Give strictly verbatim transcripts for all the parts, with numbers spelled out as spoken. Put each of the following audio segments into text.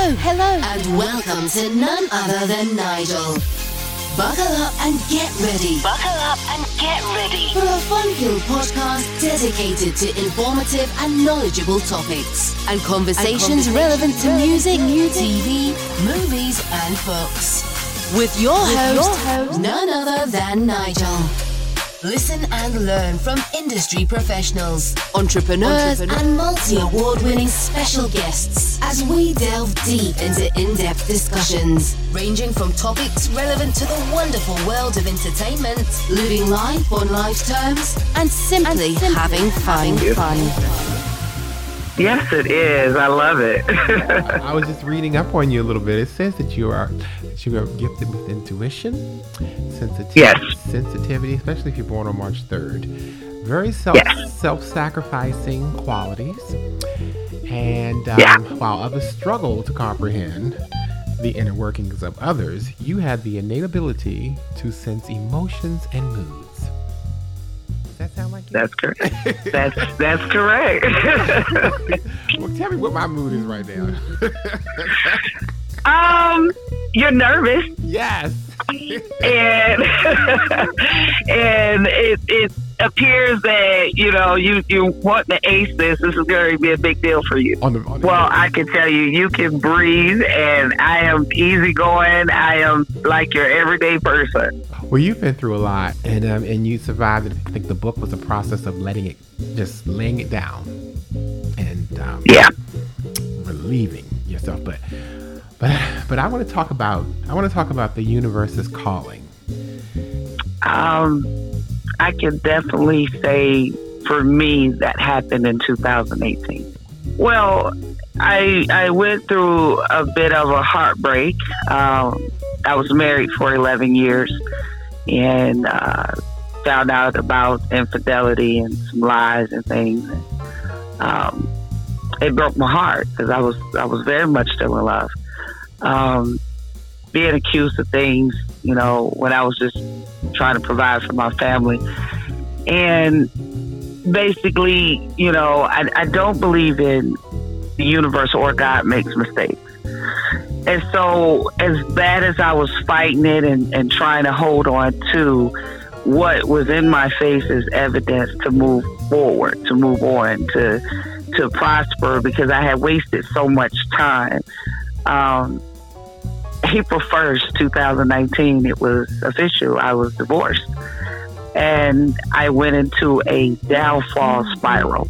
Hello, hello, and welcome to none other than Nigel. Buckle up and get ready. Buckle up and get ready for a fun-filled podcast dedicated to informative and knowledgeable topics and conversations, and conversations relevant to music, music, T V, movies, and books. With your With host, your host, none other than Nigel. Listen and learn from industry professionals, entrepreneurs, entrepreneurs and multi-award-winning special guests as we delve deep into in-depth discussions, ranging from topics relevant to the wonderful world of entertainment, living life on life's terms, and simply, and simply having fun. fun. Yes, it is. I love it. I was just reading up on you a little bit. It says that you are that you are gifted with intuition, sensitivity, yes. sensitivity, especially if you're born on March third. Very self yes. self-sacrificing qualities, and um, yeah. while others struggle to comprehend the inner workings of others, you have the innate ability to sense emotions and moods. That sound like you? That's correct. That's that's correct. Well, tell me what my mood is right now. um, you're nervous. Yes. and and it it appears that you know you you want to ace this. This is going to be a big deal for you. On the, on the well, day. I can tell you, you can breathe, and I am easygoing. I am like your everyday person. Well, you've been through a lot, and um, and you survived it. I think the book was a process of letting it, just laying it down, and um, yeah, relieving yourself. But but but I want to talk about I want to talk about the universe's calling. Um, I can definitely say for me that happened in two thousand eighteen. Well, I I went through a bit of a heartbreak. Um, I was married for eleven years. And uh, found out about infidelity and some lies and things. Um, it broke my heart because I was I was very much still in love. Um, being accused of things, you know, when I was just trying to provide for my family, and basically, you know, I, I don't believe in the universe or God makes mistakes. And so as bad as I was fighting it and, and trying to hold on to what was in my face as evidence to move forward, to move on, to to prosper, because I had wasted so much time. Um, April first, twenty nineteen, it was official. I was divorced. And I went into a downfall spiral.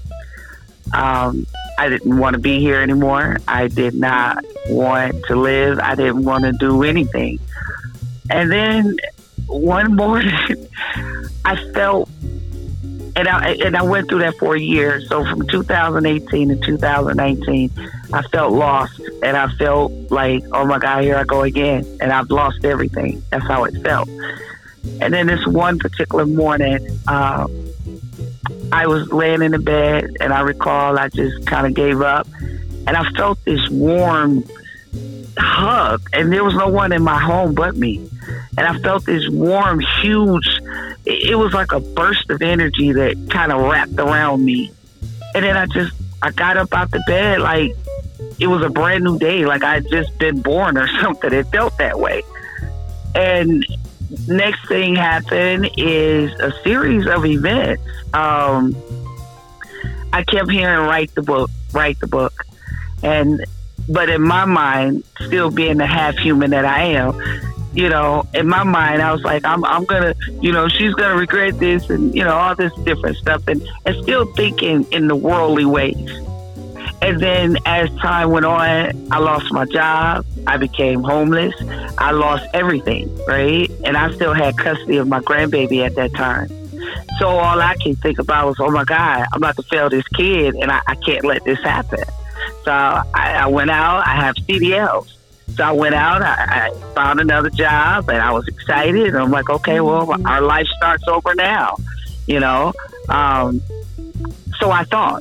Um, I didn't want to be here anymore. I did not want to live. I didn't want to do anything. And then one morning, I felt, and I and I went through that for a year. So from two thousand eighteen to two thousand nineteen, I felt lost, and I felt like, oh my God, here I go again, and I've lost everything. That's how it felt. And then this one particular morning, um, I was laying in the bed, and I recall I just kind of gave up, and I felt this warm hug, and there was no one in my home but me. And I felt this warm, huge, it was like a burst of energy that kind of wrapped around me. And then I just, I got up out the bed like it was a brand new day, like I'd just been born or something. It felt that way. And next thing happened is a series of events. Um, I kept hearing, write the book, write the book. And, but in my mind, still being the half human that I am, you know, in my mind, I was like, I'm, I'm going to, you know, she's going to regret this and, you know, all this different stuff, and, and still thinking in the worldly ways. And then as time went on, I lost my job. I became homeless. I lost everything, right? And I still had custody of my grandbaby at that time. So all I can think about was, oh my God, I'm about to fail this kid, and I, I can't let this happen. So I, I went out. I have C D Ls. So I went out, I, I found another job, and I was excited. And I'm like, okay, well, our life starts over now, you know? Um, so I thought.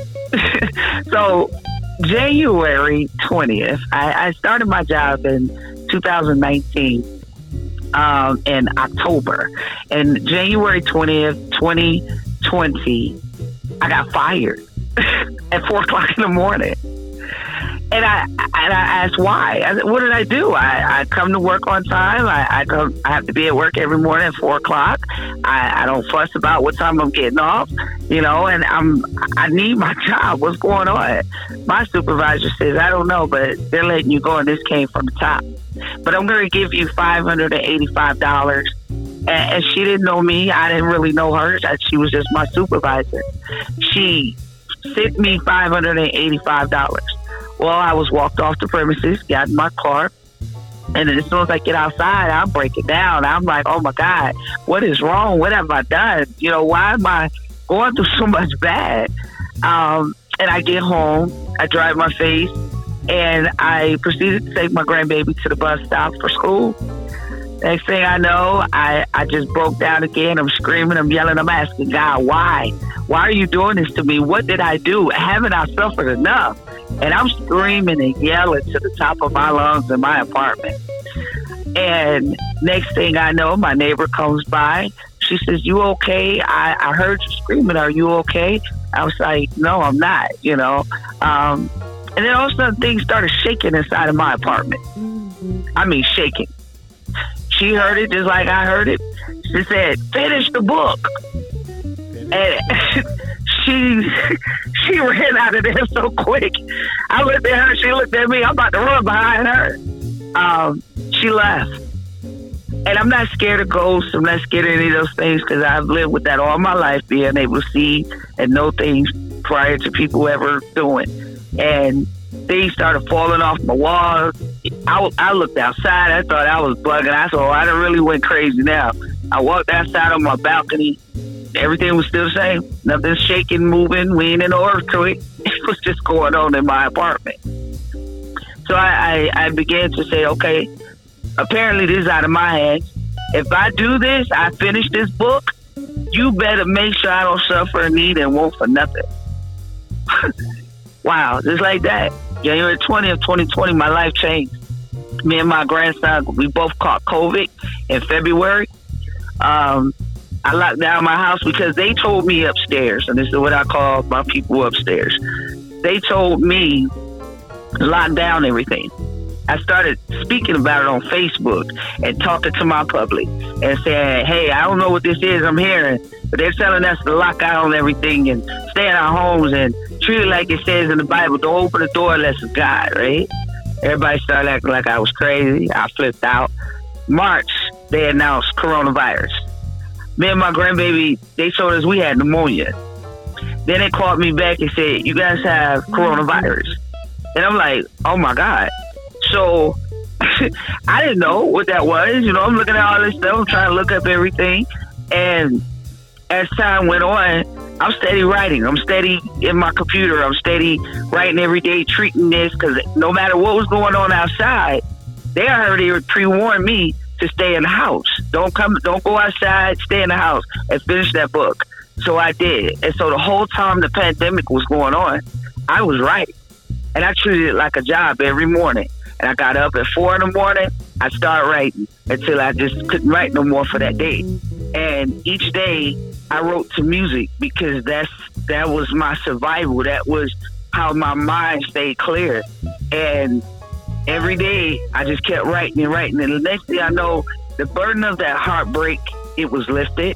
So January twentieth, I, I started my job in two thousand nineteen, um, in October. And January twentieth, twenty twenty, I got fired at four o'clock in the morning. And I and I asked why. I said, what did I do? I, I come to work on time. I I, come, I have to be at work every morning at four o'clock. I, I don't fuss about what time I'm getting off, you know. And I'm I need my job. What's going on? My supervisor says, I don't know, but they're letting you go, and this came from the top. But I'm going to give you five hundred and eighty-five dollars. And, and she didn't know me. I didn't really know her. She was just my supervisor. She sent me five hundred and eighty-five dollars. Well, I was walked off the premises, got in my car, and then as soon as I get outside, I break it down. I'm like, oh my God, what is wrong? What have I done? You know, why am I going through so much bad? Um, and I get home, I dry my face, and I proceeded to take my grandbaby to the bus stop for school. Next thing I know, I, I just broke down again. I'm screaming, I'm yelling, I'm asking God, why? Why are you doing this to me? What did I do? Haven't I suffered enough? And I'm screaming and yelling to the top of my lungs in my apartment. And next thing I know, my neighbor comes by. She says, you okay? I, I heard you screaming. Are you okay? I was like, no, I'm not, you know. Um, and then all of a sudden things started shaking inside of my apartment. I mean, shaking. She heard it just like I heard it. She said, finish the book. And she she ran out of there so quick. I looked at her, she looked at me. I'm about to run behind her. Um, she left. And I'm not scared of ghosts. I'm not scared of any of those things because I've lived with that all my life, being able to see and know things prior to people ever doing. And things started falling off my walls. I, I looked outside. I thought I was bugging. I thought, I done really went crazy now. I walked outside on my balcony. Everything was still the same. Nothing shaking, moving. We ain't in no earthquake. It was just going on in my apartment. So I, I, I began to say, okay, apparently this is out of my hands. If I do this, I finish this book, you better make sure I don't suffer, need, and want for nothing. Wow, just like that. January twentieth, twenty twenty, my life changed. Me and my grandson, we both caught COVID in February. Um, I locked down my house because they told me upstairs, and this is what I call my people upstairs. They told me to lock down everything. I started speaking about it on Facebook and talking to my public and saying, hey, I don't know what this is I'm hearing, but they're telling us to lock out on everything and stay in our homes and treat it like it says in the Bible. Don't open the door unless it's God, right? Everybody started acting like I was crazy. I flipped out. March, they announced coronavirus. Me and my grandbaby, they told us we had pneumonia. Then they called me back and said, you guys have coronavirus. And I'm like, oh my God. So I didn't know what that was. You know, I'm looking at all this stuff. I'm trying to look up everything. And as time went on, I'm steady writing. I'm steady in my computer. I'm steady writing every day, treating this, because no matter what was going on outside, they already pre-warned me to stay in the house. Don't come, don't go outside, stay in the house and finish that book. So I did. And so the whole time the pandemic was going on, I was writing. And I treated it like a job every morning. And I got up at four in the morning, I started writing until I just couldn't write no more for that day. And each day I wrote to music because that's that was my survival. That was how my mind stayed clear. And every day I just kept writing and writing. And the next thing I know, the burden of that heartbreak, it was lifted.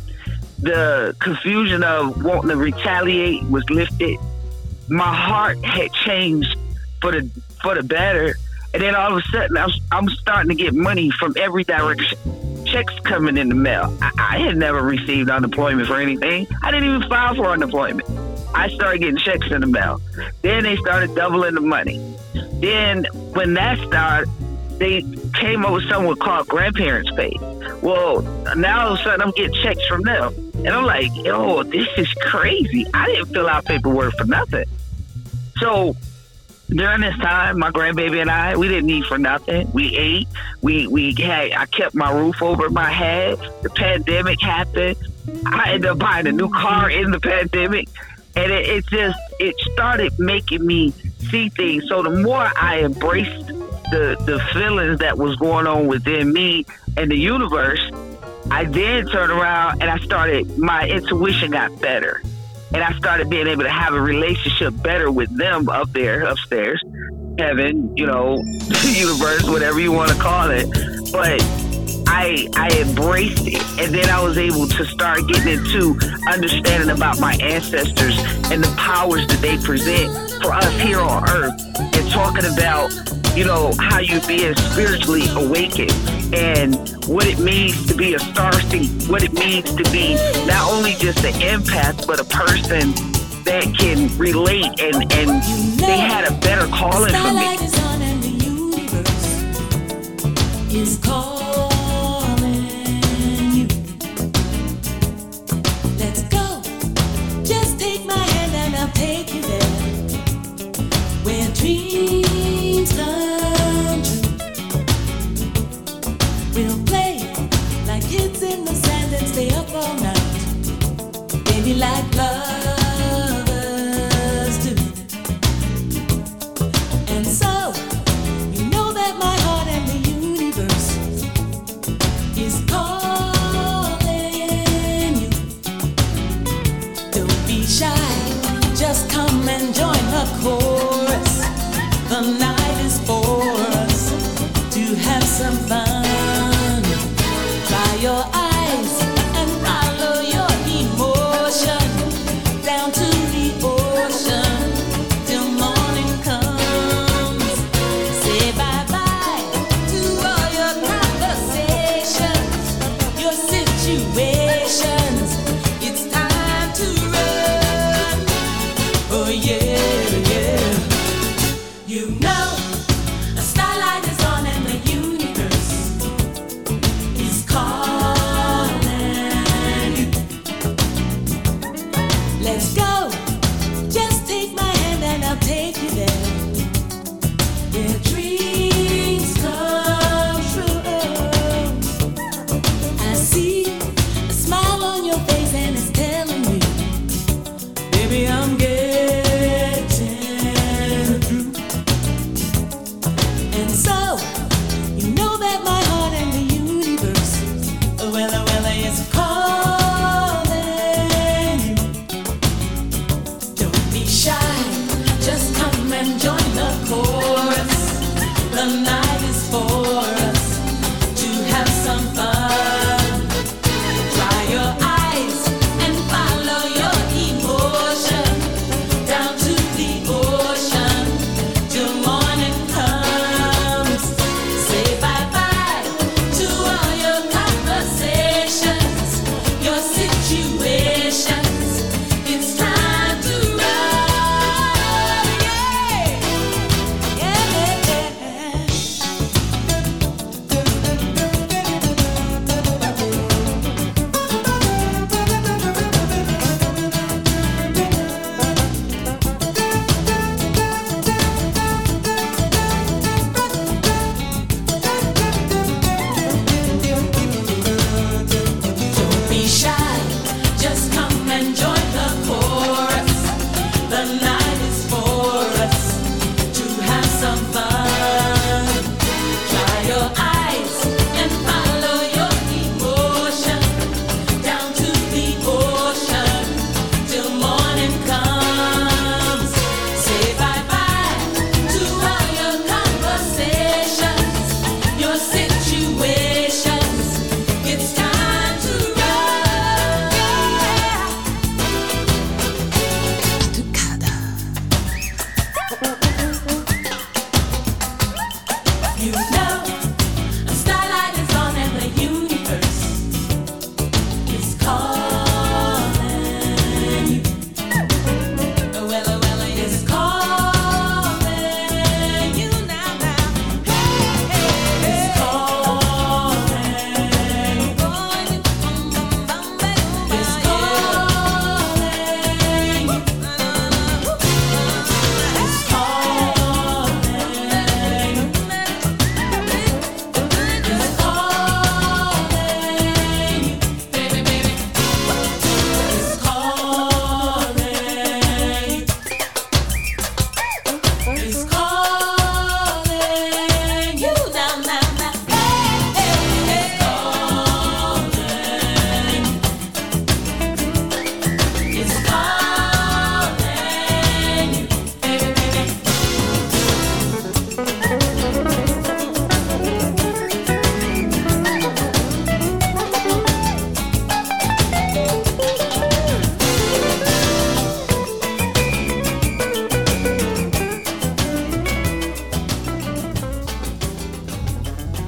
The confusion of wanting to retaliate was lifted. My heart had changed for the for the better. And then all of a sudden, I'm, I'm starting to get money from every direction. Checks coming in the mail. I, I had never received unemployment for anything. I didn't even file for unemployment. I started getting checks in the mail. Then they started doubling the money. Then when that started, they came up with something called grandparents pay. Well, now all of a sudden I'm getting checks from them. And I'm like, yo, this is crazy. I didn't fill out paperwork for nothing. So during this time, my grandbaby and I, we didn't eat for nothing. We ate. We we had. I kept my roof over my head. The pandemic happened. I ended up buying a new car in the pandemic, and it, it just it started making me see things. So the more I embraced the the feelings that was going on within me and the universe, I then turned around and I started. My intuition got better. And I started being able to have a relationship better with them up there, upstairs. heaven, you know, universe, whatever you want to call it. But I I embraced it, and then I was able to start getting into understanding about my ancestors and the powers that they present for us here on Earth, and talking about, you know, how you're being spiritually awakened and what it means to be a starseed, what it means to be not only just an empath, but a person that can relate, and, and they had a better calling for me. Is on and the universe is calling you. Let's go. Just take my hand and I'll take you there, where dreams come true. We'll play like kids in the sand and stay up all night, baby, like love. Chorus. The night is for us to have some fun. Dry your eyes and follow your emotion down to the ocean till morning comes. Say bye-bye to all your conversations, your situations. It's time to run. Oh yeah. You know, a starlight is on and the universe is calling you. Let's go. Just take my hand and I'll take you there, where dreams come true. I see a smile on your face and it's telling me, baby, I'm getting through.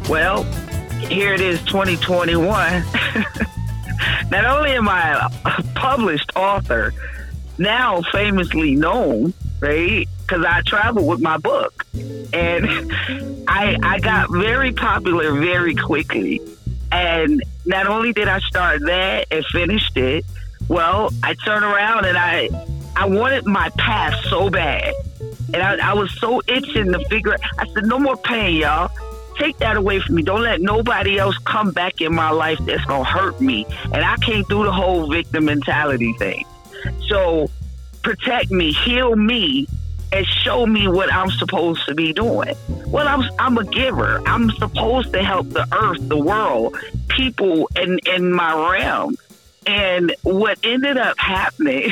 Well, here it is, twenty twenty-one. Not only am I a published author, now famously known, right? Because I traveled with my book. And I, I got very popular very quickly. And not only did I start that and finished it, well, I turned around and I I wanted my path so bad. And I, I was so itching to figure it. I said, no more pain, y'all. Take that away from me. Don't let nobody else come back in my life that's going to hurt me. And I can't do the whole victim mentality thing. So protect me, heal me, and show me what I'm supposed to be doing. Well, I'm I'm a giver. I'm supposed to help the earth, the world, people in, in my realm. And what ended up happening,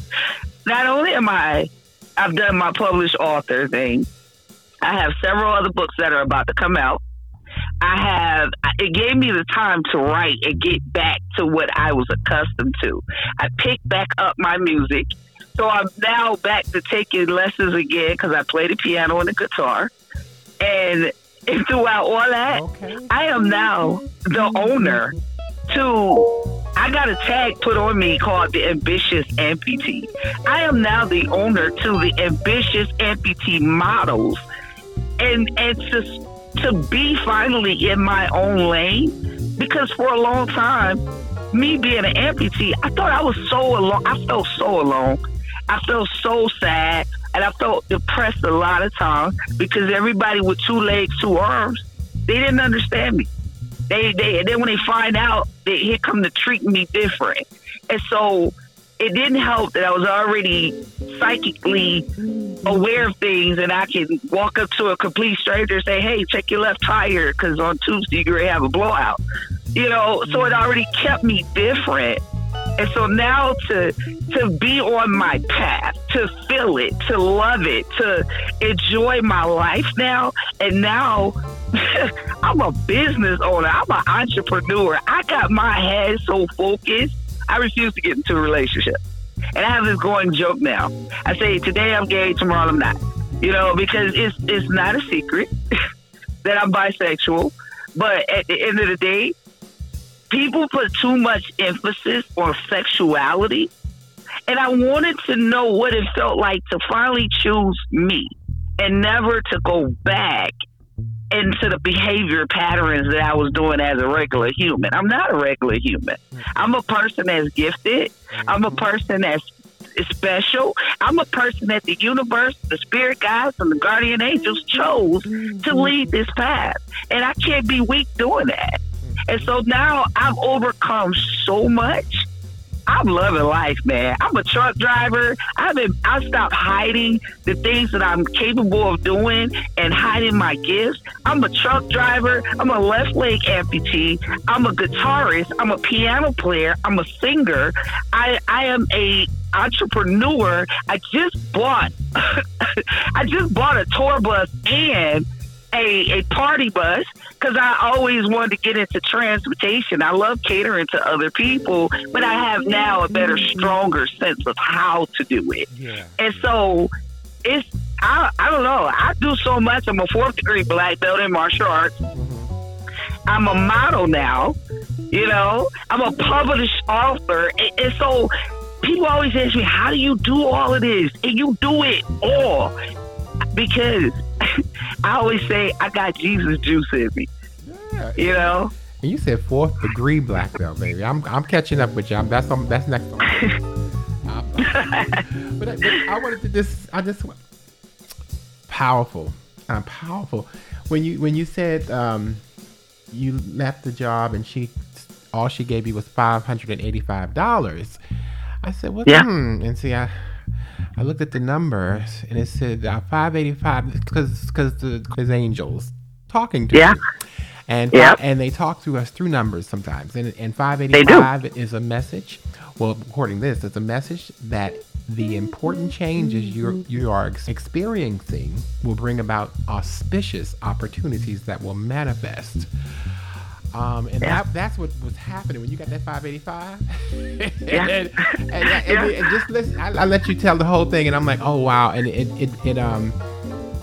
not only am I, I've done my published author thing, I have several other books that are about to come out. I have, it gave me the time to write and get back to what I was accustomed to. I picked back up my music. So I'm now back to taking lessons again because I play the piano and the guitar. And, and throughout all that, okay. I am now the owner to, I got a tag put on me called the Ambitious Amputee. I am now the owner to the Ambitious Amputee models. And, and to, to be finally in my own lane, because for a long time, me being an amputee, I thought I was so alone. I felt so alone. I felt so sad, and I felt depressed a lot of times because everybody with two legs, two arms, they didn't understand me. They, they, and then when they find out, they here come to treat me different. And so it didn't help that I was already psychically aware of things, and I can walk up to a complete stranger and say, hey, check your left tire because on Tuesday you're going to have a blowout. You know, so it already kept me different. And so now to to be on my path, to feel it, to love it, to enjoy my life now, and now I'm a business owner. I'm an entrepreneur. I got my head so focused, I refuse to get into a relationship. And I have this going joke now. I say, today I'm gay, tomorrow I'm not. You know, because it's it's not a secret that I'm bisexual. But at the end of the day, people put too much emphasis on sexuality. And I wanted to know what it felt like to finally choose me and never to go back into the behavior patterns that I was doing as a regular human. I'm not a regular human. I'm a person that's gifted. I'm a person that's special. I'm a person that the universe, the spirit guides, and the guardian angels chose to lead this path. And I can't be weak doing that. And so now I've overcome so much. I'm loving life, man. I'm a truck driver. I've been, I stopped hiding the things that I'm capable of doing and hiding my gifts. I'm a truck driver. I'm a left leg amputee. I'm a guitarist. I'm a piano player. I'm a singer. I, I am a entrepreneur. I just bought, I just bought a tour bus and A, a party bus because I always wanted to get into transportation. I love catering to other people, but I have now a better, stronger sense of how to do it. Yeah. And so it's, I, I don't know. I do so much. I'm a fourth degree black belt in martial arts. Mm-hmm. I'm a model now, you know, I'm a published author. And, and so people always ask me, how do you do all of this? And you do it all because I always say I got Jesus juice in me. Yeah. You know? And you said fourth degree black belt, baby. I'm I'm catching up with you. I'm, that's on, that's next on. uh, but, I, but I wanted to just I just powerful. I'm uh, powerful. When you when you said um, you left the job and she all she gave you was five hundred and eighty-five dollars. I said, well, yeah. hmm. And see, I. I looked at the numbers and it said uh, five eighty-five because because the his angels talking to yeah. you. And yeah. and they talk to us through numbers sometimes. And and five eighty-five is a message. Well, according to this, it's a message that the important changes you you are experiencing will bring about auspicious opportunities that will manifest. Um, and yeah. that, that's what was happening when you got that five eighty-five. and, yeah. and, and, and, and, and just listen, I, I let you tell the whole thing, and I'm like, oh wow, and it it, it um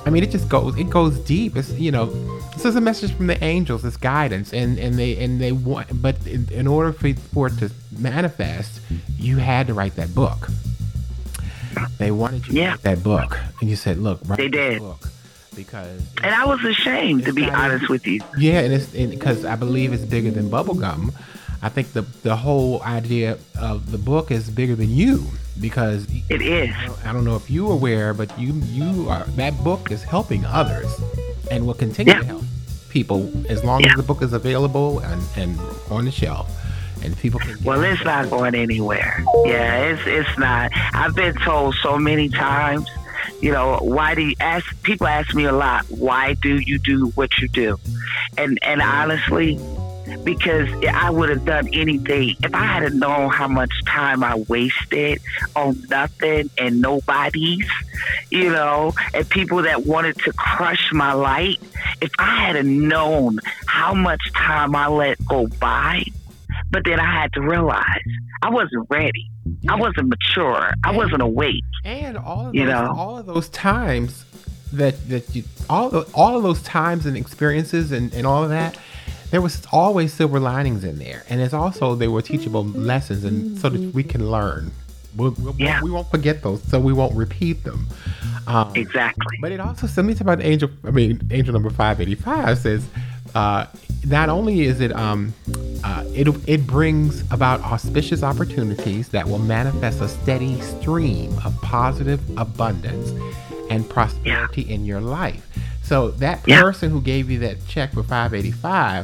I mean, it just goes, it goes deep. It's, you know, this is a message from the angels. It's guidance, and, and they and they want. But in, in order for, for it to manifest, you had to write that book. They wanted you yeah. to write that book, and you said, "Look, write they this did." book." Because and I was ashamed, to be honest with you. Yeah, and it's because I believe it's bigger than bubblegum. I think the the whole idea of the book is bigger than you, because it is. I don't know if you're aware, but you you are, that book is helping others, and will continue yeah. to help people as long yeah. as the book is available and, and on the shelf, and people can. Well, it's not going anywhere. Yeah, it's it's not. I've been told so many times. You know, why do you ask? People ask me a lot, why do you do what you do? And and honestly, because I would have done anything if I had known how much time I wasted on nothing and nobodies, you know, and people that wanted to crush my light. If I had known how much time I let go by, but then I had to realize I wasn't ready. Yeah. I wasn't mature. And, I wasn't awake. And all of you those, know? all of those times that that you all of, all of those times and experiences and, and all of that, there was always silver linings in there, and it's also they were teachable lessons, and so that we can learn. We'll, we'll, yeah. We won't forget those, so we won't repeat them. Um, exactly. But it also, let me talk about angel. I mean, angel number five eighty-five says. Uh, not only is it um uh, it it brings about auspicious opportunities that will manifest a steady stream of positive abundance and prosperity yeah. in your life. So that person yeah. who gave you that check for five eighty-five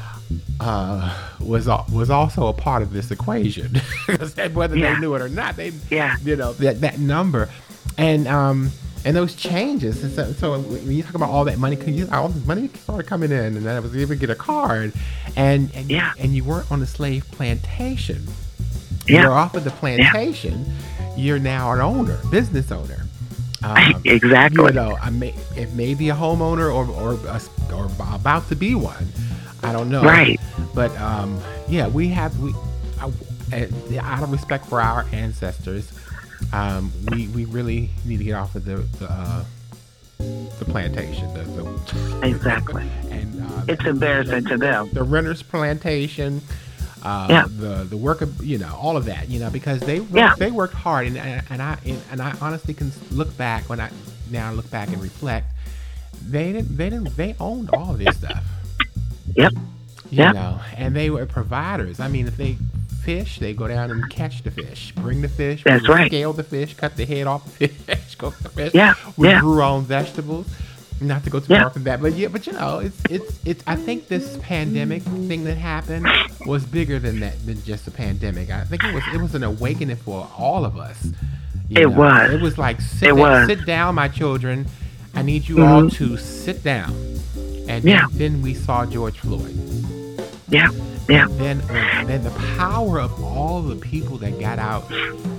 uh, was was also a part of this equation, whether yeah. they knew it or not. They yeah. you know that that number and um. And those changes, and so, so when you talk about all that money, cause you, all this money started coming in, and then I was able to get a car, and and and, yeah. you, and you weren't on the slave plantation. Yeah. You're off of the plantation. Yeah. You're now an owner, business owner. Um, exactly. You know, I may, it may be a homeowner or or a, or about to be one. I don't know. Right. But um, yeah, we have we uh, out of respect for our ancestors. Um, we, we really need to get off of the the, uh, the plantation. The, the, exactly. And uh, it's embarrassing the, to them. The renter's plantation. Uh, yeah. The the work of you know all of that you know because they work, yeah. they worked hard and and I and, and I honestly can look back when I now look back and reflect. They didn't they didn't they owned all of this stuff. Yep. You yep. know, and they were providers. I mean, if they fish, they go down and catch the fish, bring the fish, that's we right. scale the fish, cut the head off the fish, cook the fish. Yeah, we yeah. grew our own vegetables. Not to go too yeah. far from that, but yeah, but you know, it's it's it's. I think this pandemic thing that happened was bigger than that than just a pandemic. I think it was it was an awakening for all of us. It know? was. It was like sit it down, was. sit down, my children. I need you mm-hmm. all to sit down. And yeah. then, then we saw George Floyd. Yeah. Yeah. Then, then the power of all the people that got out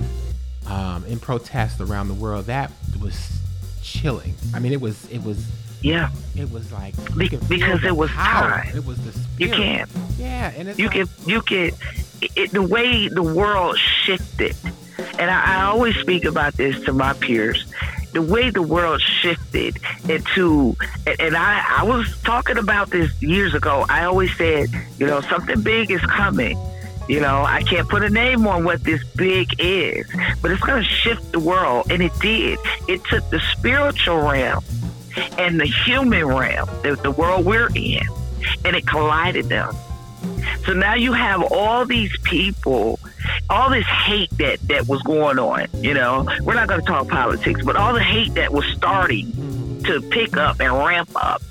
um, in protest around the world, that was chilling. I mean, it was, it was, yeah, it was like Be- because it was power. time. It was the spirit. You can, yeah, and it's you like, can, you can. It, the way the world shifted, and I, I always speak about this to my peers. The way the world shifted into, and I, I was talking about this years ago. I always said, you know, something big is coming. You know, I can't put a name on what this big is, but it's going to shift the world. And it did. It took the spiritual realm and the human realm, the, the world we're in, and it collided them. So now you have all these people, all this hate that, that was going on, you know. We're not going to talk politics, but all the hate that was starting to pick up and ramp up,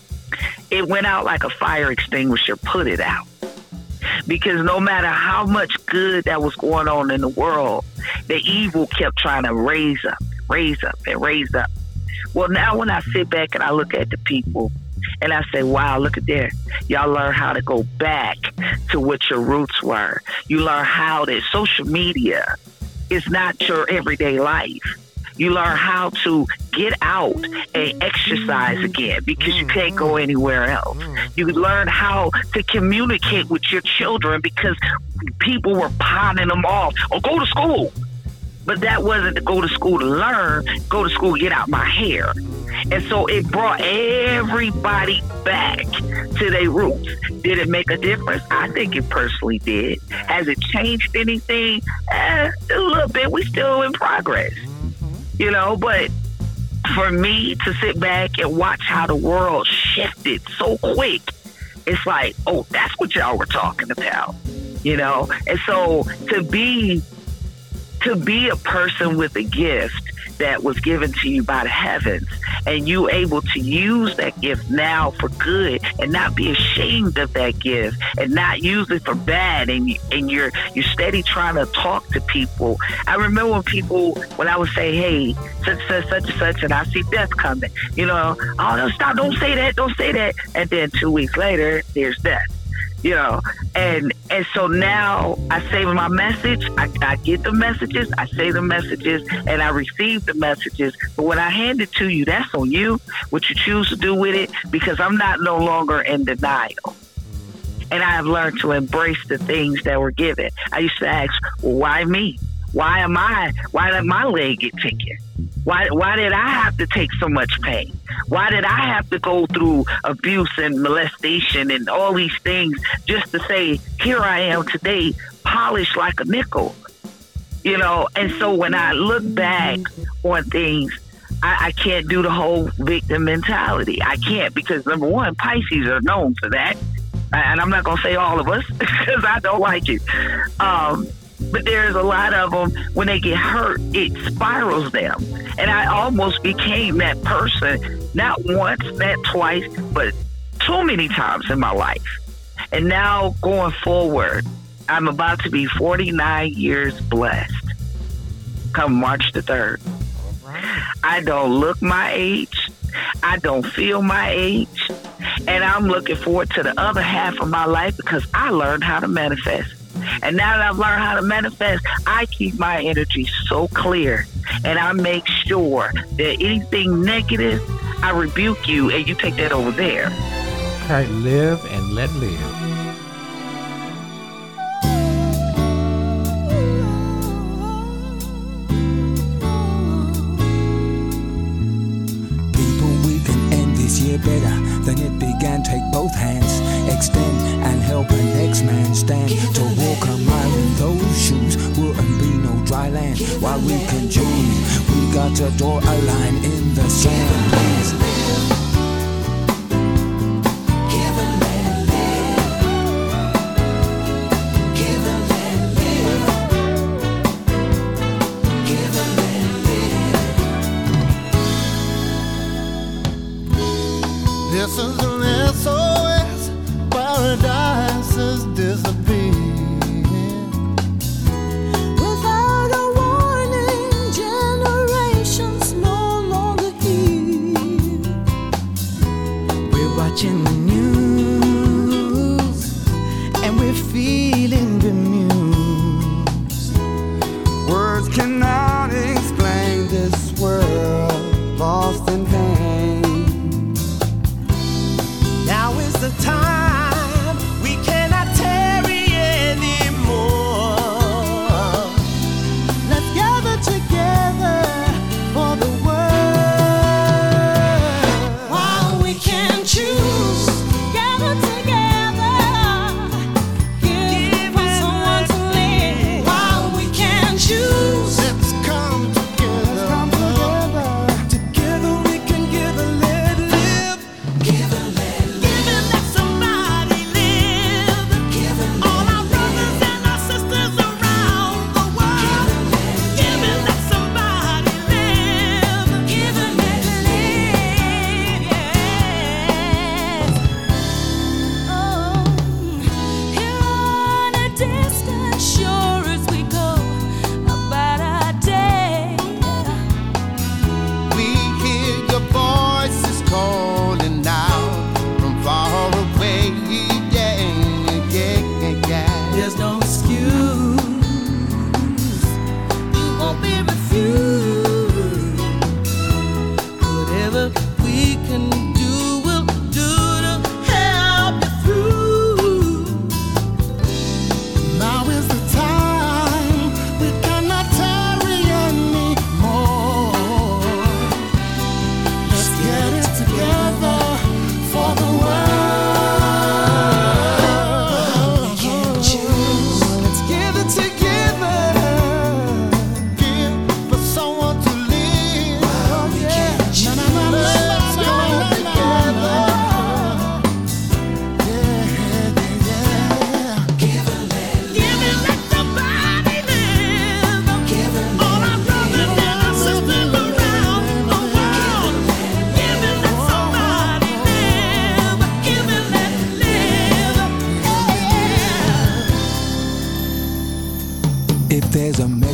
it went out like a fire extinguisher, put it out. Because no matter how much good that was going on in the world, the evil kept trying to raise up, raise up, and raise up. Well, now when I sit back and I look at the people, and I say, wow, look at there. Y'all learn how to go back to what your roots were. You learn how that social media is not your everyday life. You learn how to get out and exercise again because you can't go anywhere else. You learn how to communicate with your children because people were pawning them off. Or go to school. But that wasn't to go to school to learn, go to school to get out my hair. And so it brought everybody back to their roots. Did it make a difference? I think it personally did. Has it changed anything? Eh, a little bit. We still in progress, you know, but for me to sit back and watch how the world shifted so quick, it's like, oh, that's what y'all were talking about, you know? And so to be to be a person with a gift that was given to you by the heavens, and you able to use that gift now for good and not be ashamed of that gift and not use it for bad, and, and you're you're steady trying to talk to people. I remember when people, when I would say, hey, such, such, such and such, and I see death coming, you know, oh, no, stop, don't say that, don't say that. And then two weeks later, there's death. You know, and and so now I save my message. I, I get the messages, I say the messages, and I receive the messages. But when I hand it to you, that's on you, what you choose to do with it, because I'm not no longer in denial. And I have learned to embrace the things that were given. I used to ask, well, why me? Why am I, why did my leg get taken? Why, why did I have to take so much pain? Why did I have to go through abuse and molestation and all these things just to say, here I am today, polished like a nickel? You know, and so when I look back on things, I, I can't do the whole victim mentality. I can't, because number one, Pisces are known for that. And I'm not going to say all of us because I don't like it. Um, But there's a lot of them, when they get hurt, it spirals them. And I almost became that person, not once, not twice, but too many times in my life. And now going forward, I'm about to be forty-nine years blessed come March the third. I don't look my age. I don't feel my age. And I'm looking forward to the other half of my life because I learned how to manifest. And now that I've learned how to manifest, I keep my energy so clear. And I make sure that anything negative, I rebuke you and you take that over there. All right, live and let live. Better than it began. Take both hands, extend and help the next man stand. To walk a mile in those shoes wouldn't be no dry land. While we can choose, we got to draw a line in the sand. Please live. Give and let live. Give and let live. Give and let live. This is an S O S, paradise is disappearing. Without a warning, generations no longer hear. We're watching the news and we're feeling bemused. Words cannot explain this world lost in vain. Now is the time, we cannot tarry anymore. Let's gather together for the world. While we can choose,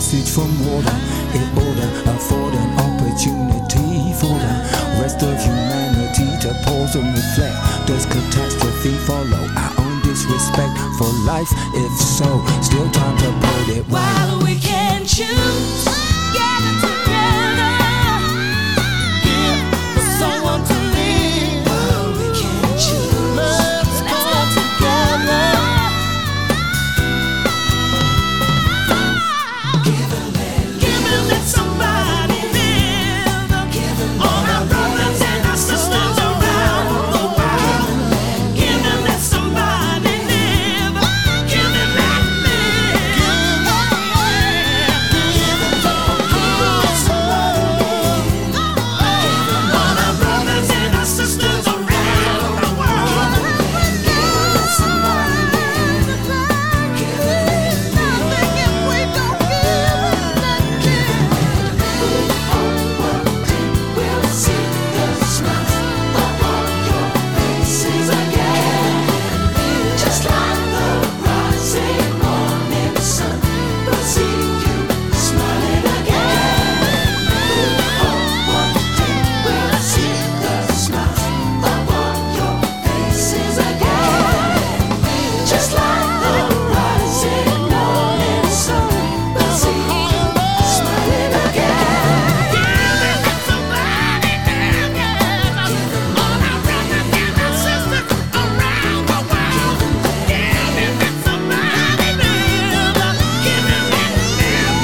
passage from water in order afford an opportunity for the rest of humanity to pause and reflect. Does catastrophe follow our own disrespect for life? If so, still time to put it right. While we can choose, gather together, give for someone to live. While we can choose, let's come together. Give and let, give and let somebody live. All our brothers and our sisters around the world. Give and let somebody live. Give and let live. All our brothers and our sisters around the world. Give and let somebody live. Give and let live. If we don't give and let give. We'll see the smile upon your faces again. Just like the rising morning sun, we'll see you smiling again. One day we'll see the smile upon your faces again. Just like the rising morning sun, we'll see you smiling again. Give and let somebody live. All our brothers and our sisters around the world. Give and let somebody live. Give and let live.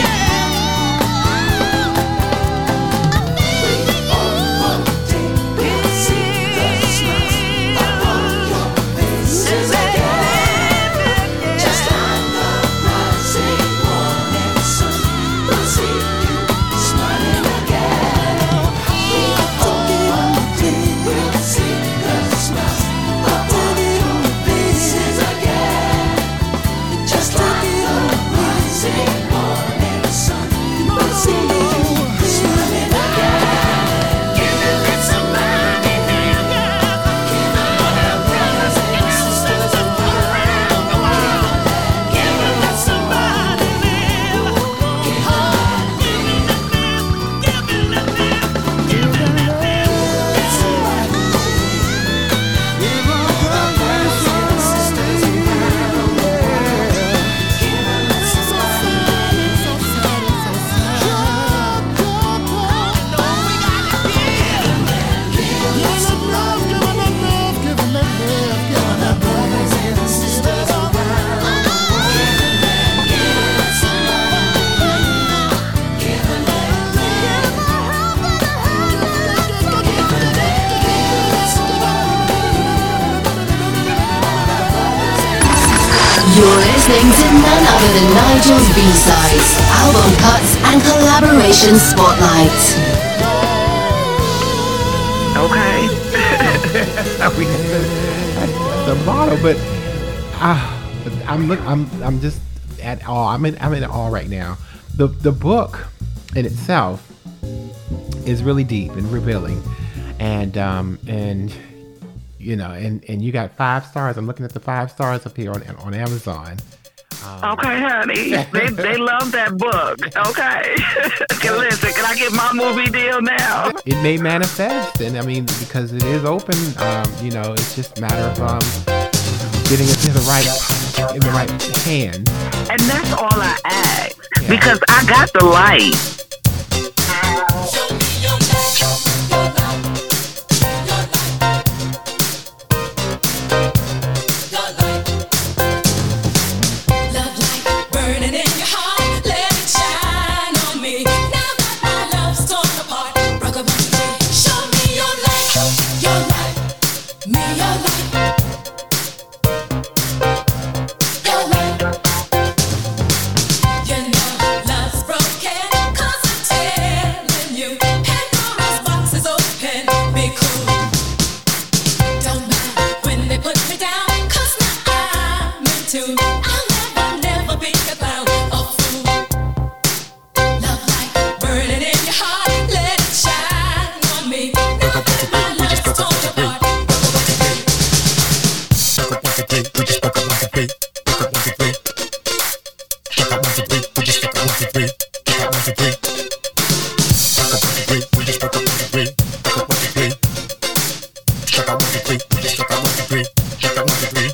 One day we'll see the smile upon your faces again. Just like the rising morning sun, we'll see you smiling again. One day we'll see the smile upon your faces again. Just like the rising morning sun, we'll see you smiling again. Give and let somebody live. All our brothers and sisters around the world. Give and let somebody live. Give and let live. Give and let live. Give and let live. Let somebody live. All our brothers and sisters around the world. Give and let somebody live. So sad and so sad. I know we gotta give and let live. Let some love, give and let love, give and let live. Give and let brothers and sisters around the world. Give and let, give and let somebody live. Give and let live. Give and let, give and let somebody live. You're listening to none other than Nigel's B-sides, album cuts, and collaboration spotlight. Okay. We got the, the motto, but ah, I'm look, I'm I'm just at awe. I'm in I'm in awe right now. The the book in itself is really deep and revealing, and um and you know and and you got five stars. I'm looking at the five stars up here on on Amazon. Okay, honey. They they love that book. Okay. Okay, listen, can I get my movie deal now? It may manifest, and I mean because it is open. Um, you know, it's just a matter of um getting it to the right in the right hand. And that's all I ask. Yeah. Because I got the light. Show me your light, your light, your light, your light. Love light burning in your heart, let it shine on me. Now that my love's torn apart, rock a bunch of show me your light, your light, me your light, your light. You know love's broken, 'cause one, two, three. Just like a one, two, three. Like a one, two, three.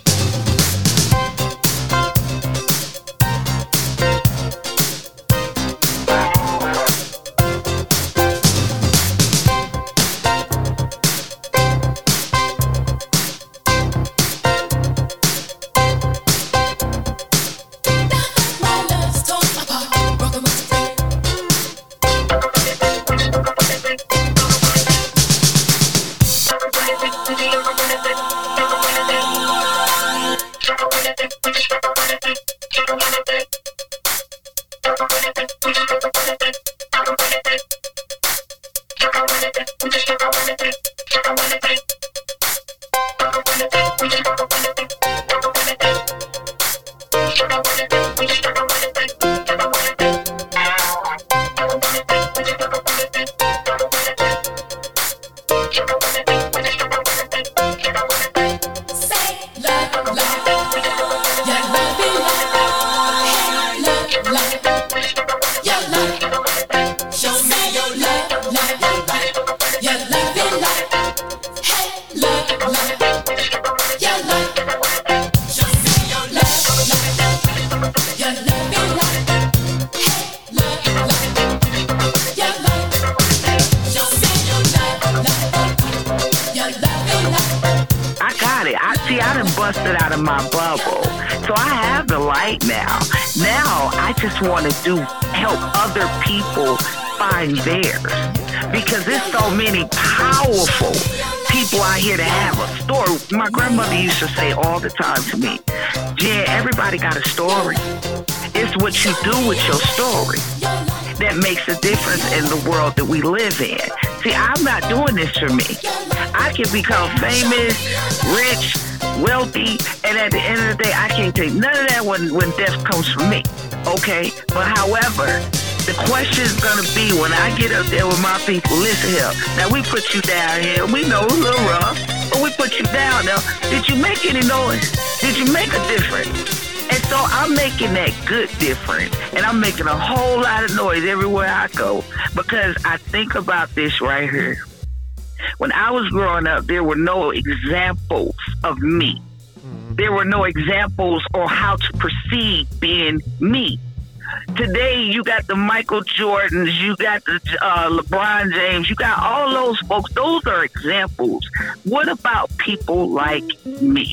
Want to do help other people find theirs, because there's so many powerful people out here that have a story. My grandmother used to say all the time to me, Jen, everybody got a story. It's what you do with your story that makes a difference in the world that we live in. See, I'm not doing this for me. I can become famous, rich, wealthy, and at the end of the day, I can't take none of that when, when death comes for me. Okay, but however, the question is going to be when I get up there with my people, listen here, now we put you down here, we know it's a little rough, but we put you down now. Did you make any noise? Did you make a difference? And so I'm making that good difference, and I'm making a whole lot of noise everywhere I go, because I think about this right here. When I was growing up, there were no examples of me. There were no examples on how to proceed being me. Today, you got the Michael Jordans, you got the uh, LeBron James, you got all those folks. Those are examples. What about people like me?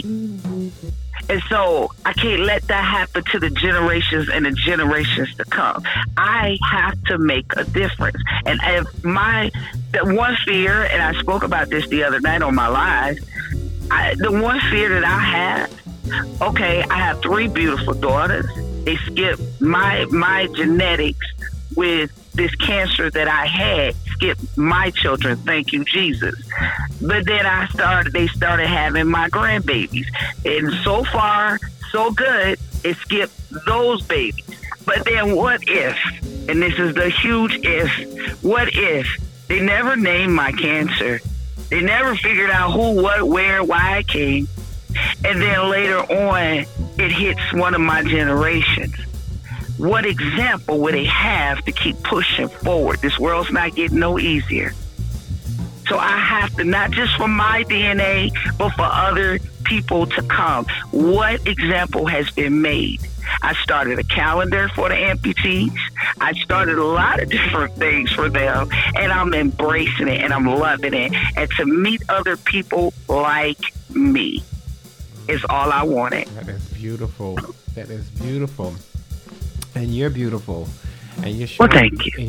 And so I can't let that happen to the generations and the generations to come. I have to make a difference. And if my the one fear, and I spoke about this the other night on my live, I, the one fear that I have, okay, I have three beautiful daughters. They skipped my my genetics with this cancer that I had, skipped my children, thank you, Jesus. But then I started, they started having my grandbabies. And so far, so good, it skipped those babies. But then what if, and this is the huge if, what if they never named my cancer? They never figured out who, what, where, why it came. And then later on, it hits one of my generations. What example would they have to keep pushing forward? This world's not getting no easier. So I have to, not just for my D N A, but for other people to come. What example has been made? I started a calendar for the amputees. I started a lot of different things for them, and I'm embracing it, and I'm loving it. And to meet other people like me is all I wanted. That is beautiful. That is beautiful. And you're beautiful. And you're showing, well, thank you.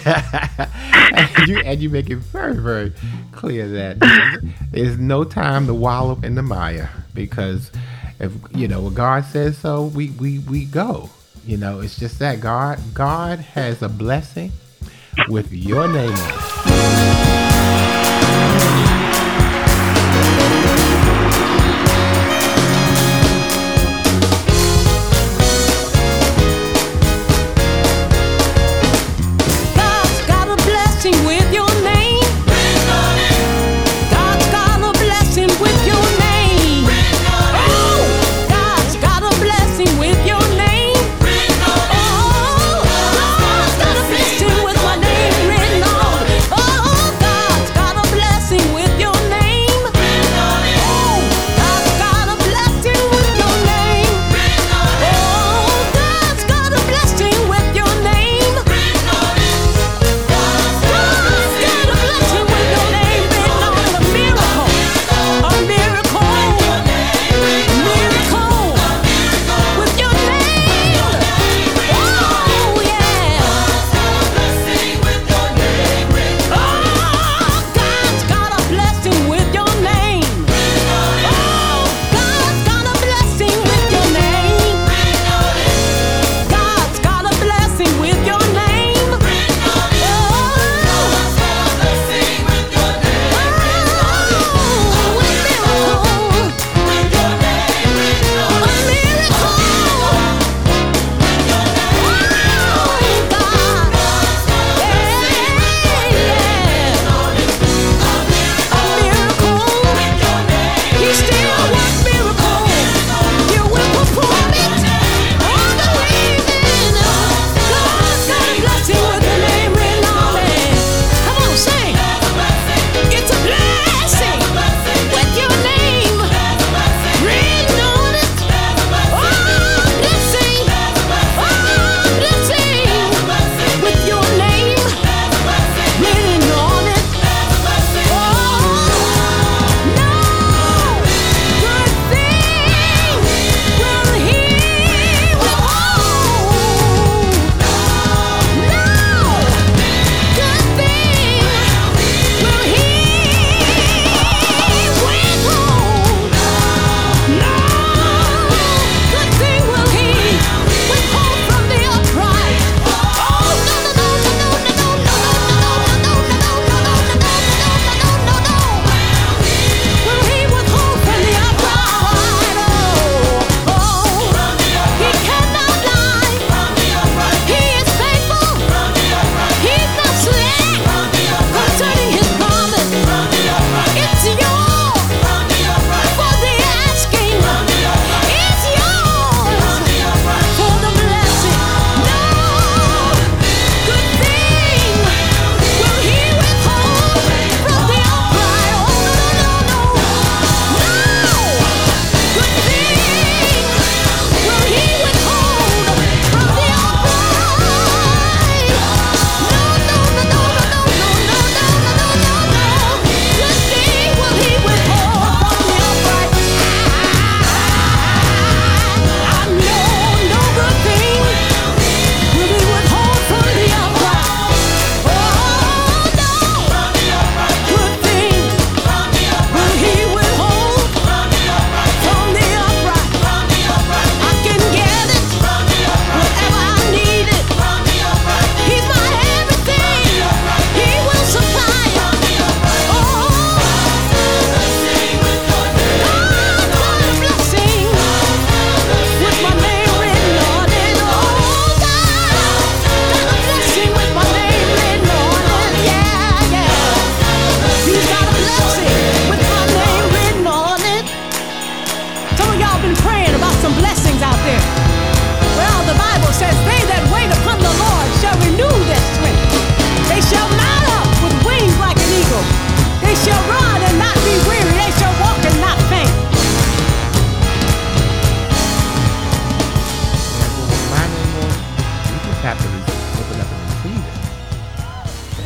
And you, and you make it very, very clear that there's, there's no time to wallow in the mire, because if you know what God says, so we, we, we go. You know, it's just that God God has a blessing with your name on it. Oh,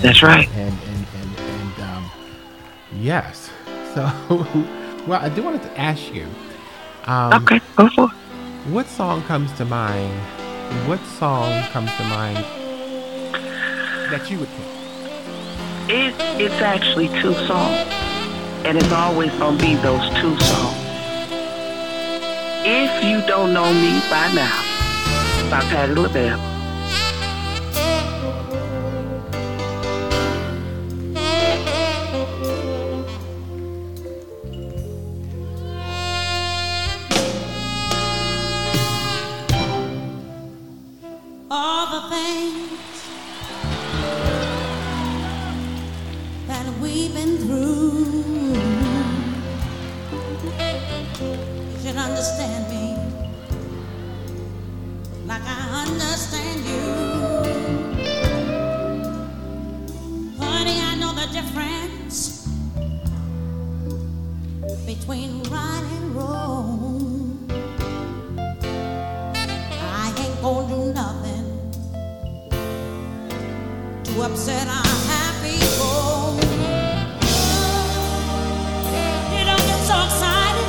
That's right. And and and, and um, yes. So, well, I do wanted to ask you. Um, Okay, go for it. What song comes to mind? What song comes to mind that you would pick? It, it's actually two songs, and it's always gonna be those two songs. If You Don't Know Me by Now, by Patti LaBelle. All the things that we've been through, you should understand me like I understand you. Honey, I know the difference between right and wrong. I ain't gonna do nothing to upset our happy home. You don't get so excited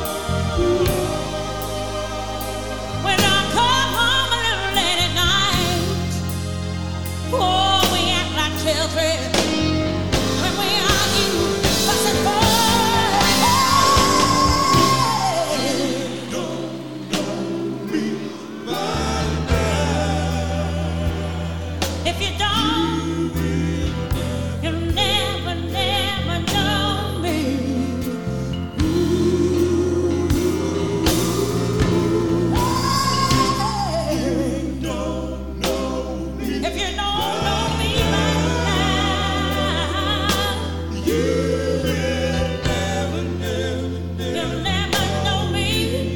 when I come home a little late at night. Oh, we act like children when we argue, fuss and fight. If you don't, you'll never, never know me. If you don't know me by now, you'll never know me.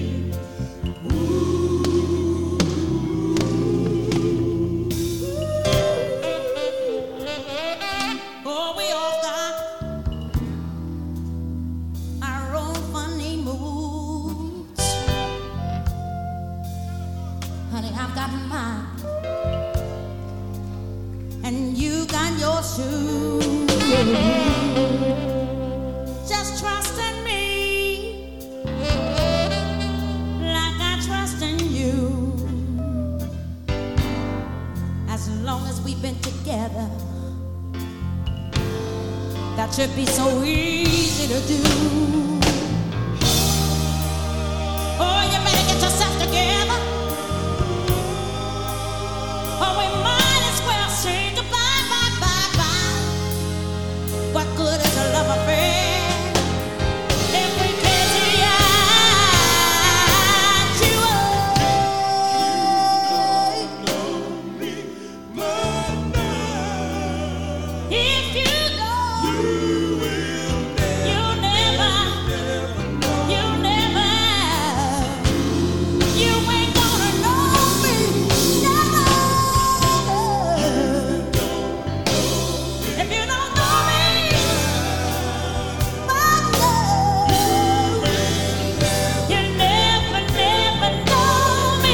Oh, we all got our own funny moods. Honey, I've got mine, and you got yours too. Just trust in me, like I trust in you. As long as we've been together, that should be so easy to do. Oh, you better get yourself together, or we might as well say goodbye, bye, bye, bye. What good is a love affair if we can't see eye to eye? If you don't, you'll never, you'll never, you ain't gonna know me, never. If you don't know me, my love, you'll never, never know me.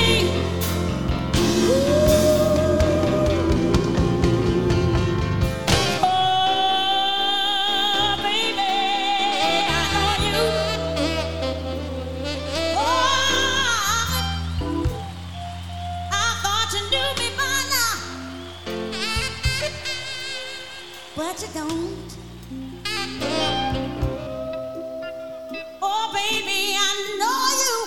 Oh, baby, I know you. Oh, I thought you knew me by now, but you don't. Oh, baby, I know you.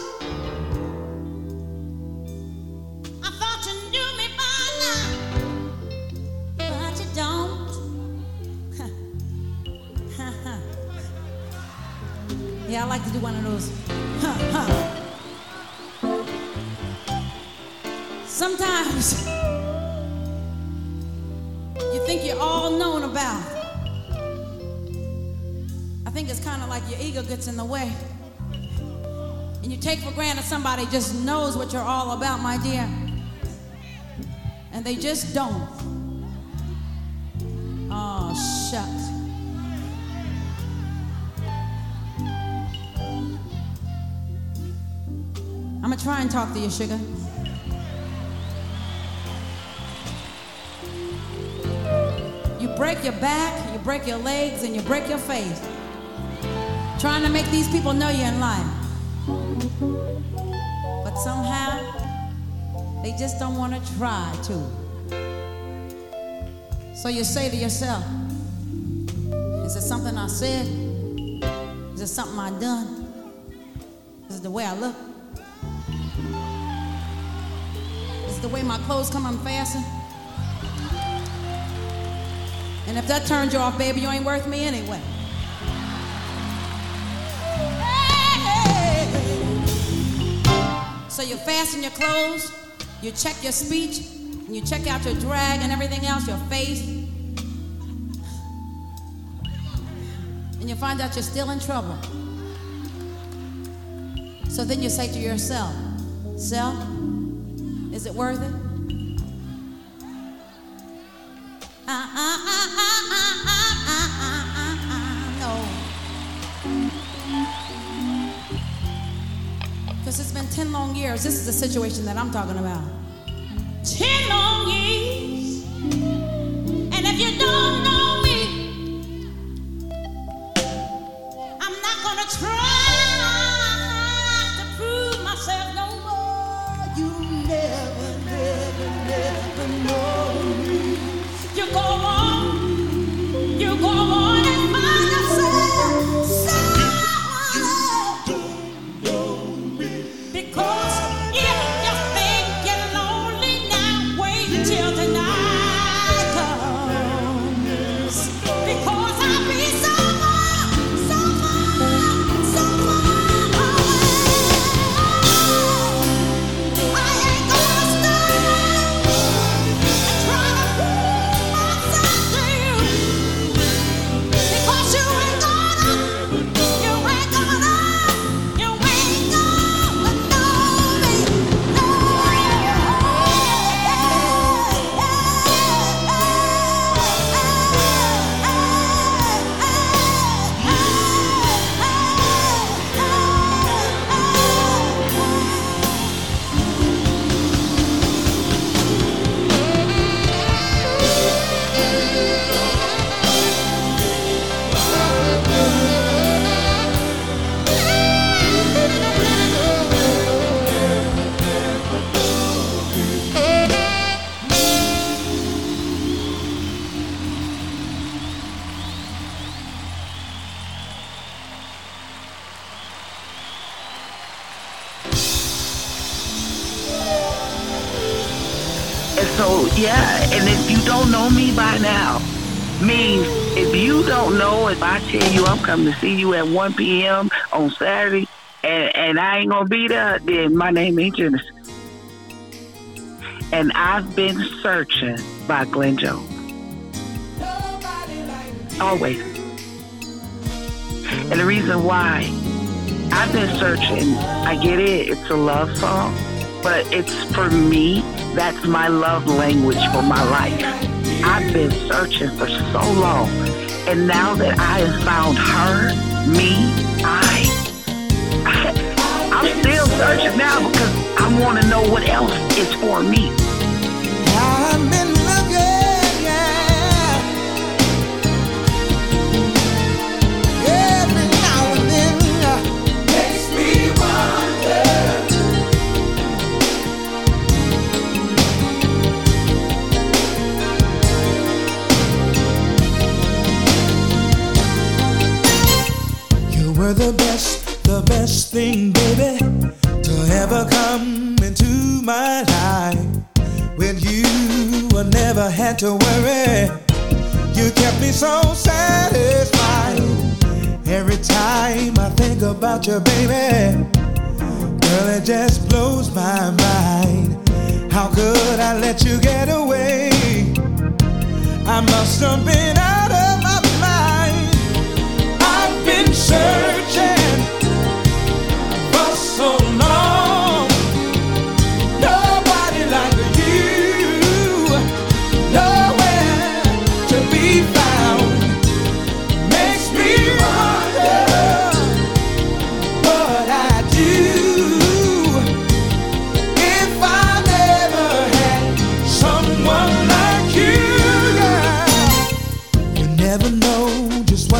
I thought you knew me by now, but you don't. Yeah, I like to do one of those. Sometimes you think you're all known about. I think it's kind of like your ego gets in the way. And you take for granted somebody just knows what you're all about, my dear. And they just don't. Oh, shucks. I'm gonna try and talk to you, sugar. You break your back, you break your legs, and you break your face. Trying to make these people know you in life. But somehow, they just don't want to try to. So you say to yourself, is it something I said? Is it something I done? Is it the way I look? Is it the way my clothes come unfastened? And if that turns you off, baby, you ain't worth me anyway. Hey. So you fasten your clothes, you check your speech, and you check out your drag and everything else, your face, and you find out you're still in trouble. So then you say to yourself, self, is it worth it? Uh, uh, uh, uh, uh, uh, uh, uh, uh, no. Because it's been ten long years. This is the situation that I'm talking about. Ten long years. And if you don't know me, I'm not gonna try to prove myself no more. You never, never, never know me. You go on, you go on and find yourself someone. Because if you think you're lonely now, wait till the night comes. Because I'll be someone, someone, someone away. I ain't gonna stay and try to prove myself to you. Because you ain't gonna, you ain't gonna, you ain't gonna know me. No. And so, yeah, and if you don't know me by now, means if you don't know, if I tell you I'm coming to see you at one p.m. on Saturday, and, and I ain't going to be there, then my name ain't Genesis. And I've been searching by Glenn Jones. Always. And the reason why I've been searching, I get it, it's a love song, but it's for me, that's my love language for my life. I've been searching for so long, and now that I have found her, me, I, I I'm still searching now because I want to know what else is for me. I'm in love, yeah, yeah. Every now and then uh, makes me wonder. You were the best, the best thing, baby, to ever come into my life. When you I never had to worry, you kept me so satisfied. Every time I think about you, baby, girl, it just blows my mind. How could I let you get away? I must have been out of my mind. I've been searching for so long. Nobody like you, nowhere to be found. Makes me wonder what I'd do if I never had someone like you, girl.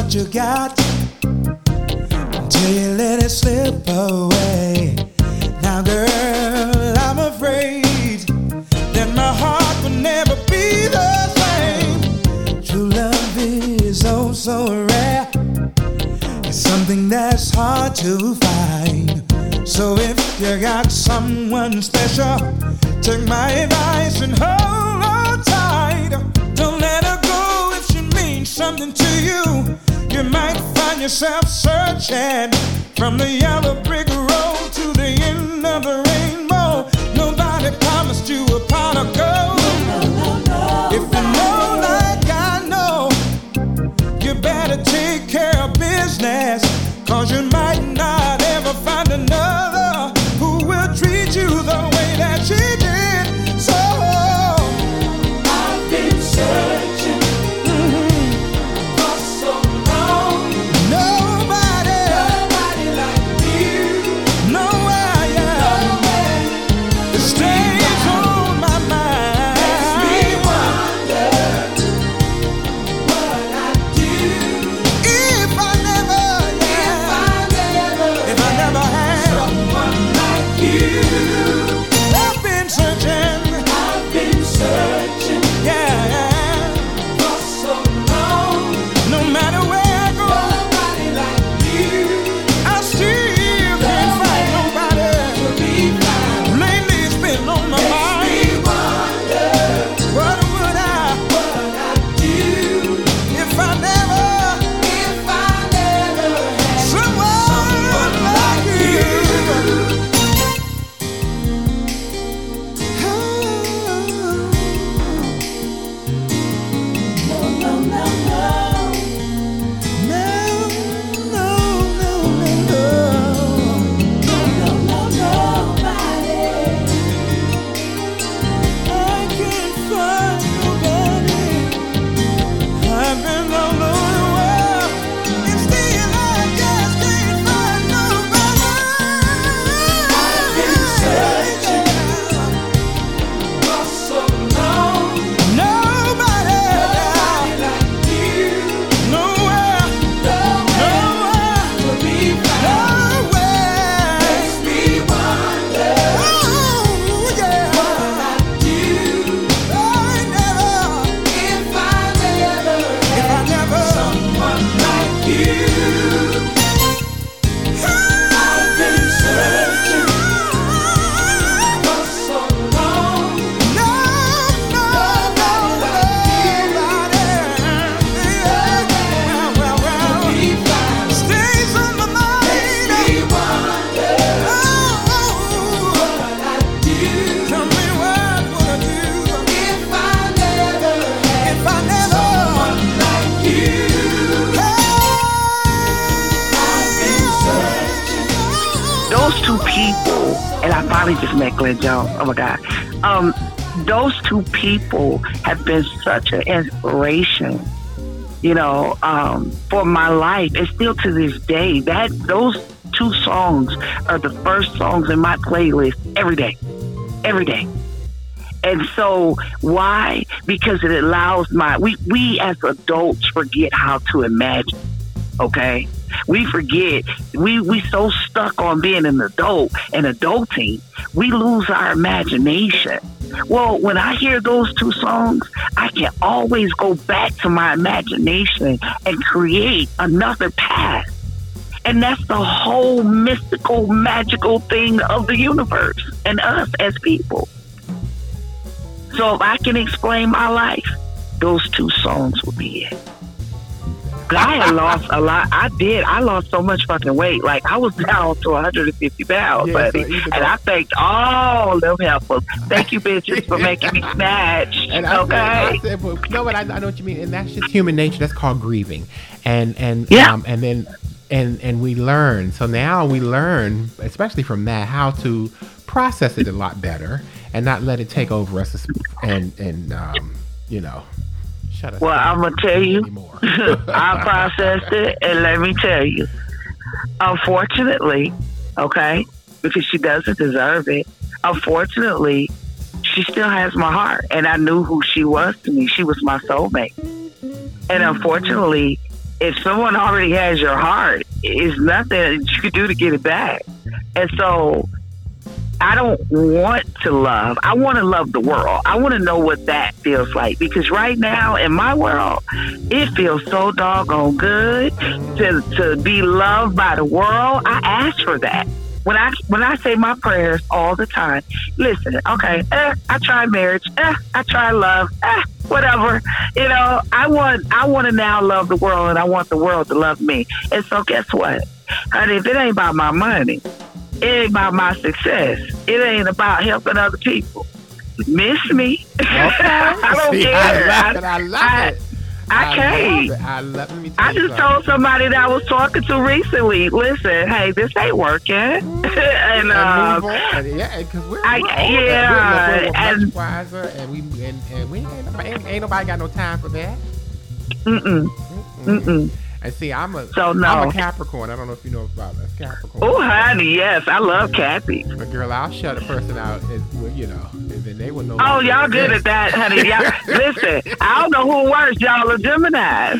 what you got until you let it slip away. Now, girl, I'm afraid that my heart will never be the same. True love is oh so rare. It's something that's hard to find. So if you got someone special, take my advice and hold on tight. Don't let her go if she means something to you. You might find yourself searching from the yellow brick road to the end of the rainbow. Nobody promised you a pot of gold. No, no, no, if you know like I know, you better take care of business, 'cause you might not ever find another who will treat you the way that she did. So I've been searching mm-hmm. for so long. Nobody, nobody like you. Nowhere, yeah. Nowhere. The stays on my mind. Makes me wonder what I'd do if I never, yeah. If I never, if I never had someone like you. I've been searching. I've been searching. Yeah, yeah. For so long. No matter where I go, nobody like you. I still can't find nobody to be found. Lately it's been on my mind. Makes me wonder what would I, what I'd do if I never, if I never had someone, like you. No, no, no, no. No, no, no, no, no. No, no, nobody. I can't find nobody. I've been all over the world, and still I just can't find nobody. I've been searching for so long. Nobody, nobody like you. Nowhere, nowhere to be found. Nowhere. Makes me wonder. Oh yeah. What I'd do. I never. If I never. If I never. Someone like you. I've been searching for so long. No, no, nobody. Yeah, well, well, well. Stays on my mind. Makes me wonder. Oh, what I'd do. Tell me what would I do if I never had, if I never someone like you. I've been searching. Those two people, and I finally just met Glenn Jones. Oh my God. Um, those two people have been such an inspiration, you know, um, for my life, and still to this day. That those two songs are the first songs in my playlist every day, every day. And so why? Because it allows my we we as adults forget how to imagine. Okay, we forget. We we so stuck on being an adult and adulting, we lose our imagination. Well, when I hear those two songs, I can always go back to my imagination and create another path. And that's the whole mystical, magical thing of the universe and us as people. So if I can explain my life, those two songs will be it. 'Cause I had lost a lot. I did. I lost so much fucking weight. Like, I was down to one hundred fifty pounds, Yeah, buddy. so even and though- I thanked all them helpers. Thank you, bitches, for making me snatch. And I okay? said, I said, well, no, but I, I know what you mean, and that's just human nature. That's called grieving, and and Yeah. um, and then and and we learn. So now we learn, especially from that, how to process it a lot better and not let it take over us, and and um, you know, shut us. Well, down I'm going to tell you, anymore. I processed it, and let me tell you, unfortunately, okay, because she doesn't deserve it, unfortunately, she still has my heart, and I knew who she was to me. She was my soulmate. And unfortunately, if someone already has your heart, it's nothing you can do to get it back. And so I don't want to love. I want to love the world. I want to know what that feels like, because right now in my world, it feels so doggone good to to be loved by the world. I ask for that. When I when I say my prayers all the time, listen, okay, eh, I try marriage, eh, I try love, eh, whatever. You know, I want I want to now love the world, and I want the world to love me. And so guess what? Honey, if it ain't about my money, it ain't about my success, it ain't about helping other people. Miss me. Okay. I don't See, care. I love it. I love I, it. I, I can't. love it. I love. Let me tell I you just something. told somebody that I was talking to recently, listen, hey, this ain't working. and And uh, move on. Yeah, because we're, I- we're older. yeah, we're, we're, we're and- much wiser, and we and, and we ain't, nobody- ain't, ain't nobody got no time for that. mm-mm, Mm-mm. mm-mm. And see, I'm a So, no. I'm a Capricorn. I don't know if you know about us, Capricorn. Oh, honey, yes, I love Kathy. But girl, I'll shut a person out, and, well, you know, and then they will know. Oh, y'all good at that, honey. Y'all, listen, I don't know who worse, y'all or Gemini.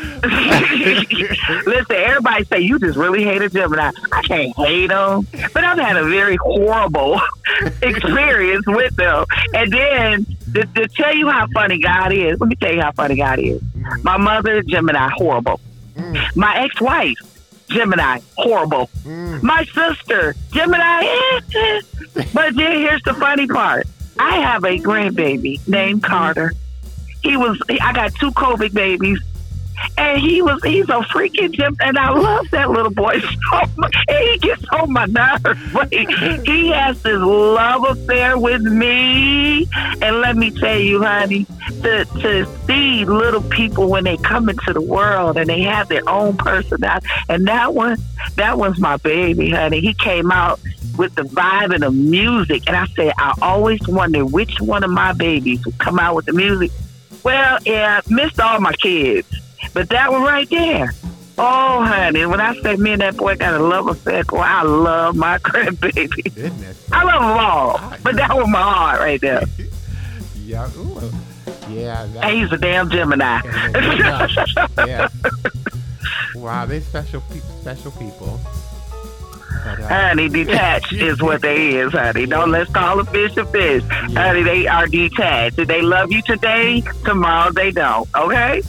Listen, everybody say you just really hate a Gemini. I can't hate them, but I've had a very horrible experience with them. And then to, to tell you how funny God is, let me tell you how funny God is. My mother, Gemini, horrible. Mm, My ex-wife, Gemini, horrible. mm. My sister, Gemini, eh, eh. But then here's the funny part. I have a grandbaby named Carter. He was, I got two COVID babies. And he was, he's a freaking Gem, and I love that little boy so much. And he gets on my nerves. But he, he has this love affair with me. And let me tell you, honey, to, to see little people when they come into the world and they have their own personality. And that one, that one's my baby, honey. He came out with the vibe and the music. And I said, I always wonder which one of my babies will come out with the music. Well, yeah, missed all my kids. But that one right there, oh, honey, when I say me and that boy got a love affair, boy, I love my grandbaby. Goodness. I love them all, but that was my heart right there. Yeah. Ooh. Yeah. That, And he's a damn Gemini. yeah. Wow, they special people. Special people. But, uh, Honey, detached is what they is, honey. Don't let's call a fish a fish. Honey, they are detached. If they love you today, tomorrow they don't, okay?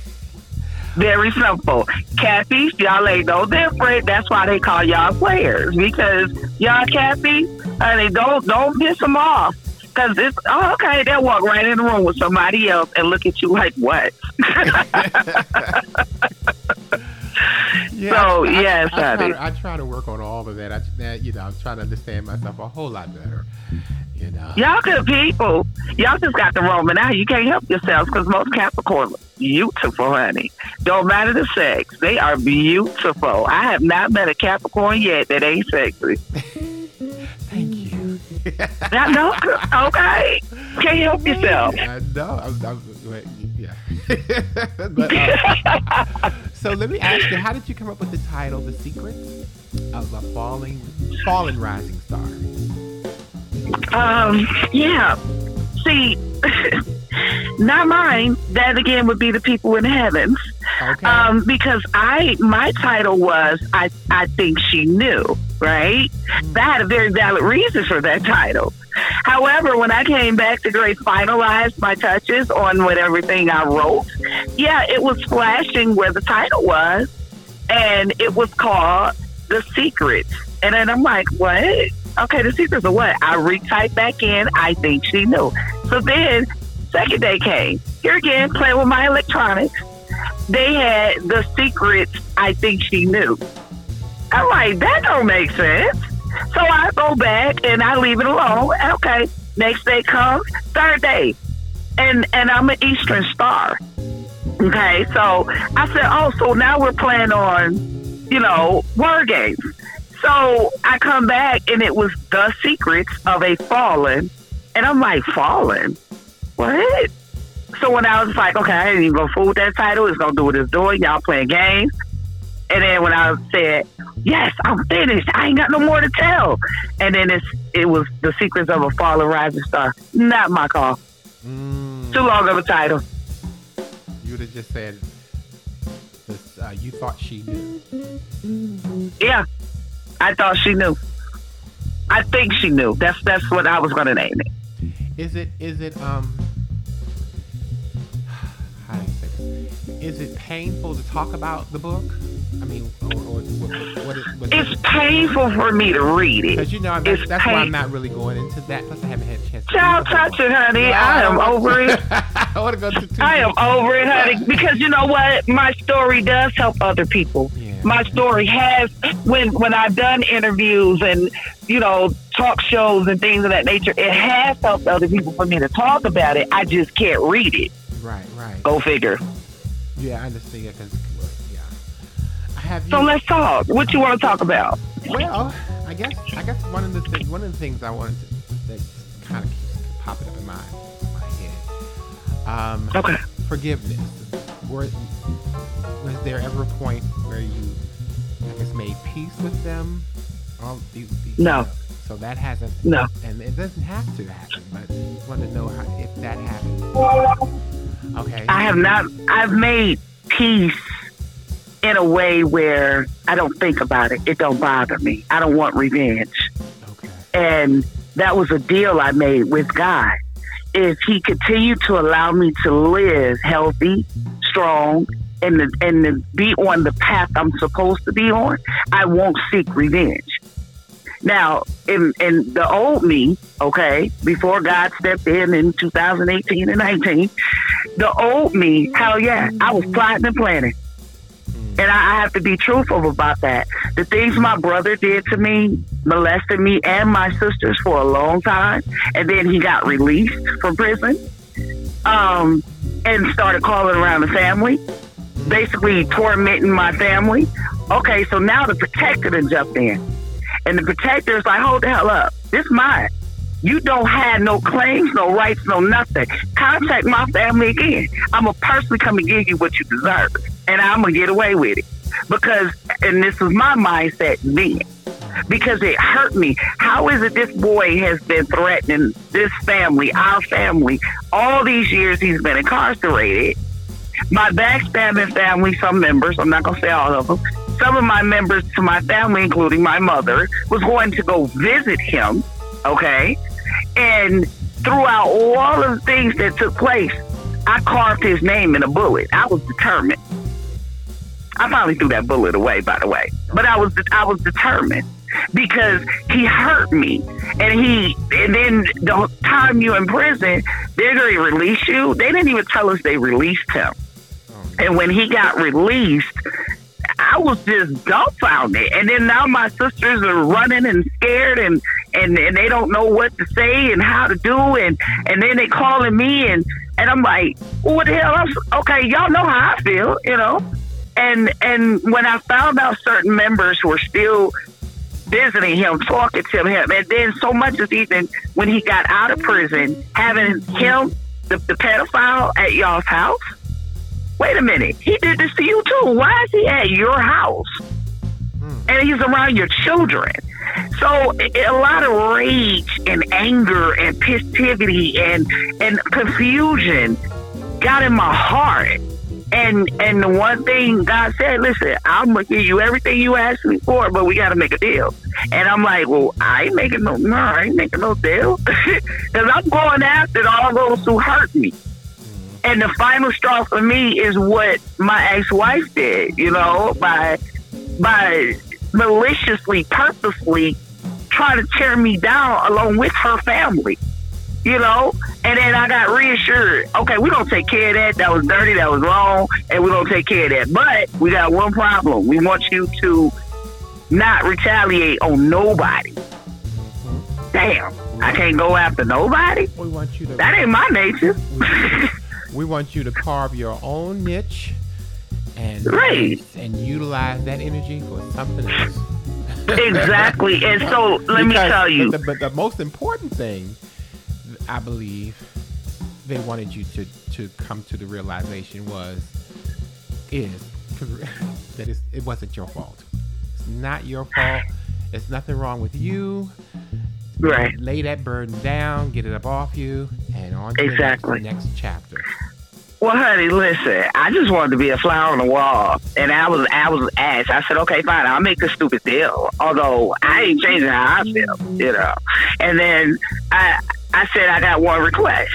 Very simple. Catfish, y'all ain't no different. That's why they call y'all players, because y'all catfish, honey, don't don't piss them off. Because it's, oh, okay, they'll walk right in the room with somebody else and look at you like, what? yeah, So, I, I, yes, I, I, try honey. to, I try to work on all of that. I, that, you know, I'm trying to understand myself a whole lot better. You know. Y'all good people. Y'all just got the Roman out. You can't help yourselves, because most Capricorn are beautiful, honey. Don't matter the sex. They are beautiful. I have not met a Capricorn yet that ain't sexy. Thank you. Now, no, okay. Can't help yourself. I know. I'm, I'm, wait, yeah. but, uh, so let me ask you, how did you come up with the title, "The Secrets of a Falling, Fallen Rising Star"? Um, yeah. See, not mine. That again would be the people in the heavens. Okay. Um, because I, my title was, I, I think she knew, right? I had a very valid reason for that title. However, when I came back to grade finalize my touches on what everything I wrote, yeah, it was flashing where the title was, and it was called The Secrets. And then I'm like, what? Okay, The Secrets of what? I retyped back in, I think she knew. So then, second day came. Here again, playing with my electronics. They had The Secrets, I think she knew. I'm like, that don't make sense. So I go back and I leave it alone. Okay, next day comes, third day. And and I'm an Eastern Star. Okay, so I said, oh, so now we're playing on, you know, word games. So I come back and it was The Secrets of a Fallen. And I'm like, Fallen? What? So when I was like, okay, I ain't even gonna fool with that title. It's gonna do what it's doing. Y'all playing games. And then when I said, yes, I'm finished. I ain't got no more to tell. And then it's it was The Secrets of a Fallen Rising Star. Not my call. Mm, Too long of a title. you would have just said This, uh, you thought she knew. Yeah, I thought she knew. I think she knew. That's that's what I was going to name it. Is it is it um how do you say this? Is it painful to talk about the book? I mean, or, or what, what it, was It's it? painful for me to read it. Because you know that's, It's that's why I'm pain- not really going into that. Plus, I haven't had a chance. to Child, read the whole touch it, honey. book. I am don't over want- it. I want to go to. Too I am deep. over it, honey. Because you know what? My story does help other people. Yeah. My story has, when when I've done interviews and, you know, talk shows and things of that nature, it has helped other people for me to talk about it. I just can't read it. Right, right. Go figure. Yeah, I understand. Because yeah, I have. You, So let's talk. What you want to talk about? Well, I guess I guess one of the things one of the things I wanted to that kind of keeps popping up in my my head. Um, Okay. Forgiveness. Were, was there ever a point where you, I guess, made peace with them? All these, these, No. So that hasn't. No. And it doesn't have to happen, but just wanted to know how, if that happened. Okay. I have not. I've made peace in a way where I don't think about it. It don't bother me. I don't want revenge. Okay. And that was a deal I made with God. If He continued to allow me to live healthy, strong, and the, and to be on the path I'm supposed to be on, I won't seek revenge. Now, in, in the old me, okay, before God stepped in in two thousand eighteen and nineteen, the old me, hell yeah, I was plotting and planning. And I, I have to be truthful about that. The things my brother did to me, molested me and my sisters for a long time, and then he got released from prison, um, and started calling around the family, basically tormenting my family. Okay, so now the protector done jumped in. And the protector is like, hold the hell up. This is mine. You don't have no claims, no rights, no nothing. Contact my family again. I'm going to personally come and give you what you deserve. And I'm going to get away with it. Because, and this was my mindset then, because it hurt me. How is it this boy has been threatening this family, our family, all these years he's been incarcerated? My backstabbing family, some members, I'm not going to say all of them, some of my members to my family, including my mother, was going to go visit him, okay? And throughout all of the things that took place, I carved his name in a bullet. I was determined. I finally threw that bullet away, by the way. But I was I was determined because he hurt me. And he and then the time you're in prison, they're going to release you. They didn't even tell us they released him. And when he got released, I was just dumbfounded. And then now my sisters are running and scared and, and, and they don't know what to say and how to do. And, and then they calling me and, and I'm like, well, what the hell? I'm, okay, y'all know how I feel, you know? And, and when I found out certain members were still visiting him, talking to him, and then so much as even when he got out of prison, having him, the, the pedophile, at y'all's house. Wait a minute, he did this to you too. Why is he at your house? Mm. And he's around your children. So a lot of rage and anger and pissivity and and confusion got in my heart. And and the one thing God said, listen, I'm gonna give you everything you asked me for, but we gotta make a deal. And I'm like, well, I ain't making no, no, I ain't making no deal, because I'm going after all those who hurt me. And the final straw for me is what my ex-wife did, you know, by by maliciously, purposely trying to tear me down along with her family, you know. And then I got reassured, okay, we're going to take care of that. That was dirty, that was wrong, and we're going to take care of that. But we got one problem. We want you to not retaliate on nobody. Damn, I can't go after nobody? We want you to. That ain't my nature. We want you to carve your own niche and right. and utilize that energy for something else. Exactly. And so let because, me tell you. But the, but the most important thing, I believe, they wanted you to, to come to the realization was, is that it's, it wasn't your fault. It's not your fault. There's nothing wrong with you. Right. Lay that burden down, get it up off you, and on to exactly. the next, next chapter. Well, honey, listen. I just wanted to be a flower on the wall, and I was, I was asked. I said, "Okay, fine. I'll make a stupid deal." Although I ain't changing how I feel, you know. And then I, I said, "I got one request.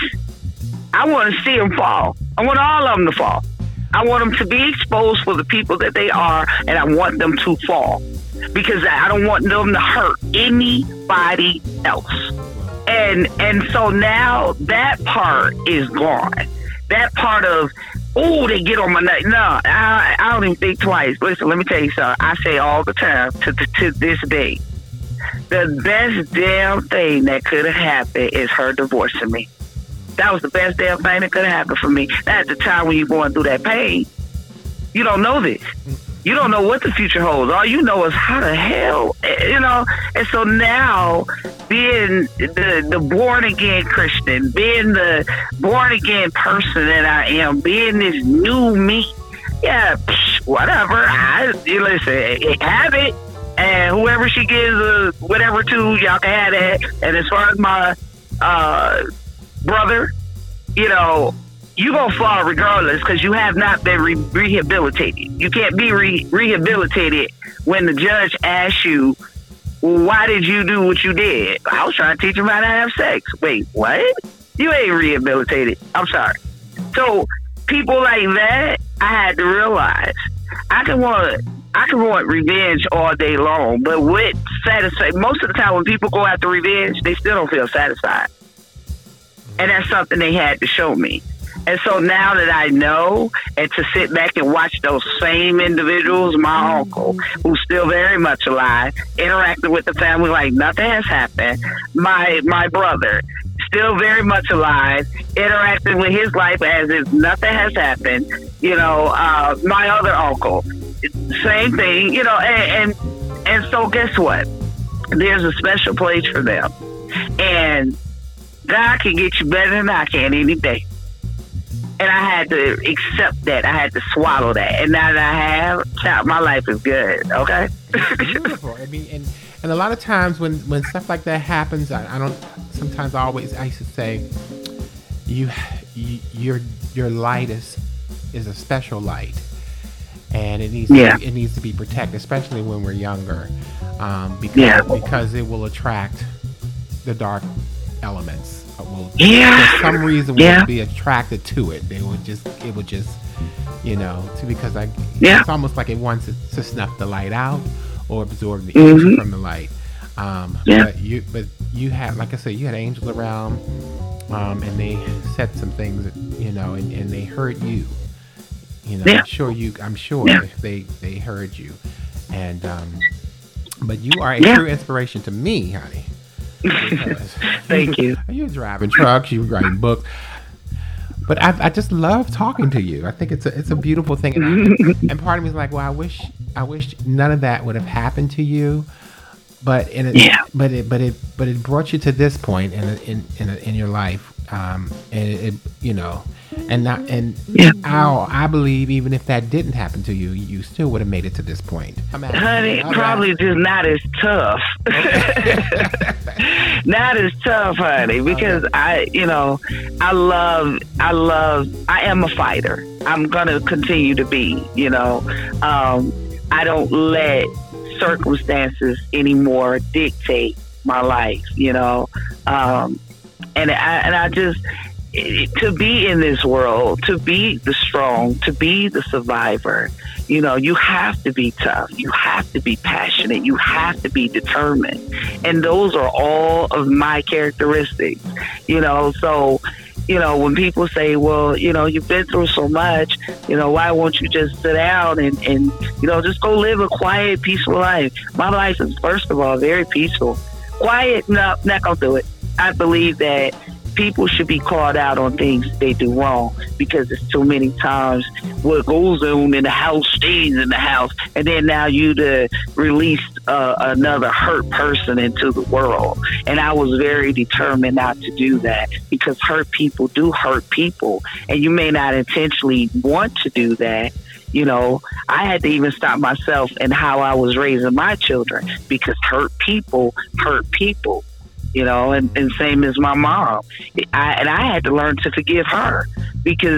I want to see them fall. I want all of them to fall. I want them to be exposed for the people that they are, and I want them to fall because I don't want them to hurt anybody else." And and so now that part is gone. That part of, oh, they get on my neck. No, I, I don't even think twice. Listen, let me tell you something. I say all the time to, to, to this day, the best damn thing that could have happened is her divorcing me. That was the best damn thing that could have happened for me. That's the time when you're going through that pain. You don't know this. You don't know what the future holds. All you know is how the hell, you know. And so now, being the, the born again Christian, being the born again person that I am, being this new me, yeah, psh, whatever. I you listen, have it, and whoever she gives uh, whatever to, y'all can have that. And as far as my uh, brother, you know, you gonna fall regardless because you have not been re- rehabilitated. You can't be re- rehabilitated when the judge asks you, well, why did you do what you did? I was trying to teach him how to have sex. Wait, what? You ain't rehabilitated. I'm sorry. So people like that, I had to realize I can want I can want revenge all day long, but with satisfaction, most of the time when people go after revenge, they still don't feel satisfied. And that's something they had to show me. And so now that I know, and to sit back and watch those same individuals, my uncle, who's still very much alive, interacting with the family like nothing has happened, my my brother, still very much alive, interacting with his life as if nothing has happened, you know, uh, my other uncle, same thing, you know, and, and, and so guess what? There's a special place for them. And God can get you better than I can any day. And I had to accept that. I had to swallow that. And now that I have, child, my life is good. Okay? Beautiful. I mean, and, and a lot of times when, when stuff like that happens, I, I don't, sometimes I always, I used to say, you, you your your light is, is a special light. And it needs, yeah. to be, it needs to be protected, especially when we're younger, um, because, yeah. because it will attract the dark elements. Will, yeah. for some reason will yeah. be attracted to it. They would just, it would just, you know, to, because I, yeah. it's almost like it wants to, to snuff the light out or absorb the mm-hmm. energy from the light. Um, yeah. But you, but you had, like I said, you had angels around, um, and they said some things, that, you know, and, and they heard you. You know, yeah. I'm sure you, I'm sure yeah. they they heard you, and um, but you are a yeah. true inspiration to me, honey. Thank you. You're driving trucks, you're writing books, but I, I just love talking to you. I think it's a it's a beautiful thing, and, I, and part of me is like, well, I wish I wish none of that would have happened to you, but in it, yeah. but it but it but it brought you to this point in a, in in, a, in your life, um, and it, it you know, and not and yeah. I I believe even if that didn't happen to you, you still would have made it to this point. Honey, probably just not as tough. Not as tough, honey, because okay. I, you know, I love, I love, I am a fighter. I'm going to continue to be, you know. Um, I don't let circumstances anymore dictate my life, you know. Um, and I, and I just, to be in this world, to be the strong, to be the survivor, you know, you have to be tough. You have to be passionate. You have to be determined. And those are all of my characteristics, you know. So, you know, when people say, well, you know, you've been through so much, you know, why won't you just sit down and, and you know, just go live a quiet, peaceful life? My life is, first of all, very peaceful. Quiet, no, not going to do it. I believe that people should be called out on things they do wrong, because it's too many times what goes on in the house stays in the house, and then now you to release uh, another hurt person into the world. And I was very determined not to do that, because hurt people do hurt people, and you may not intentionally want to do that. You know, I had to even stop myself in how I was raising my children, because hurt people hurt people. You know, and, and same as my mom. I, and I had to learn to forgive her, because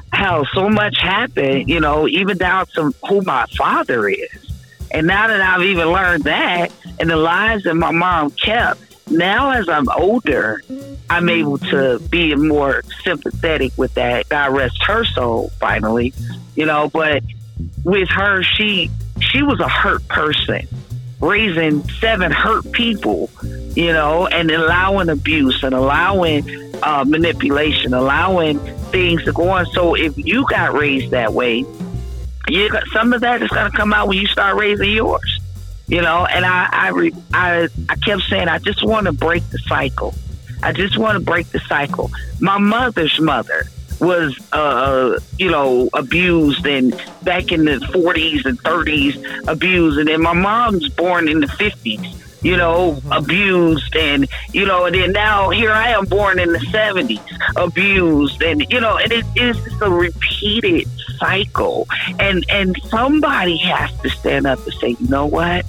hell, so much happened, you know, even down to who my father is. And now that I've even learned that and the lies that my mom kept, now as I'm older, I'm able to be more sympathetic with that. God rest her soul, finally, you know, but with her, she she was a hurt person, raising seven hurt people, you know, and allowing abuse and allowing uh, manipulation, allowing things to go on. So if you got raised that way, you got, some of that is going to come out when you start raising yours, you know. And I I, re, I, I kept saying, I just want to break the cycle. I just want to break the cycle. My mother's mother was, uh, you know, abused and back in the forties and thirties, abused. And then my mom's born in the fifties, you know, mm-hmm. abused. And, you know, and then now here I am born in the seventies, abused. And, you know, and it is just a repeated cycle. And, and somebody has to stand up and say, you know what?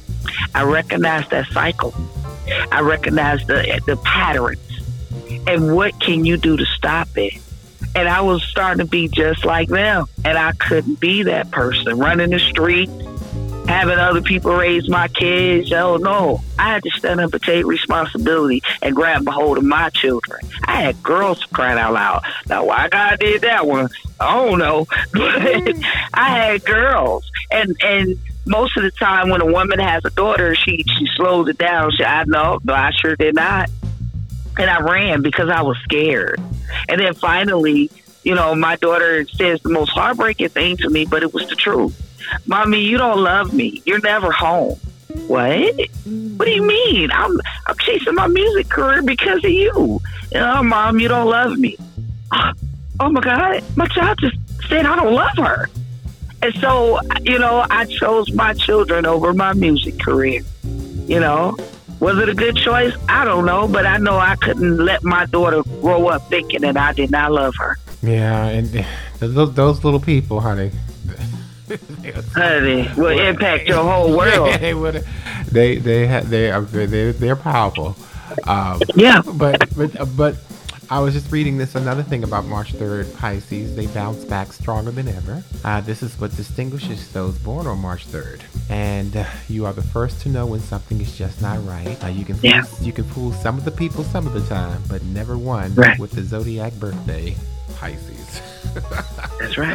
I recognize that cycle. I recognize the the patterns. And what can you do to stop it? And I was starting to be just like them. And I couldn't be that person running the street, having other people raise my kids. Oh, no. I had to stand up and take responsibility and grab a hold of my children. I had girls crying out loud. Now, why God did that one, I don't know. But I had girls. And, and most of the time when a woman has a daughter, she, she slows it down. She, I know, no, I sure did not. And I ran because I was scared. And then finally, you know, my daughter says the most heartbreaking thing to me, but it was the truth. Mommy, you don't love me. You're never home. What? What do you mean? I'm I'm chasing my music career because of you. You know, Mom, you don't love me. Oh my God, my child just said I don't love her. And so, you know, I chose my children over my music career. You know, was it a good choice? I don't know, but I know I couldn't let my daughter grow up thinking that I did not love her. Yeah, and those, those little people, honey. honey, will impact your whole world. they would. They they ha- they are they they're powerful. Um, yeah, but but but I was just reading this another thing about March third Pisces. They bounce back stronger than ever. Uh, this is what distinguishes those born on March third. And uh, you are the first to know when something is just not right. Uh, you can fool, yeah. you can fool some of the people some of the time, but never one right. with the zodiac birthday Pisces. That's right.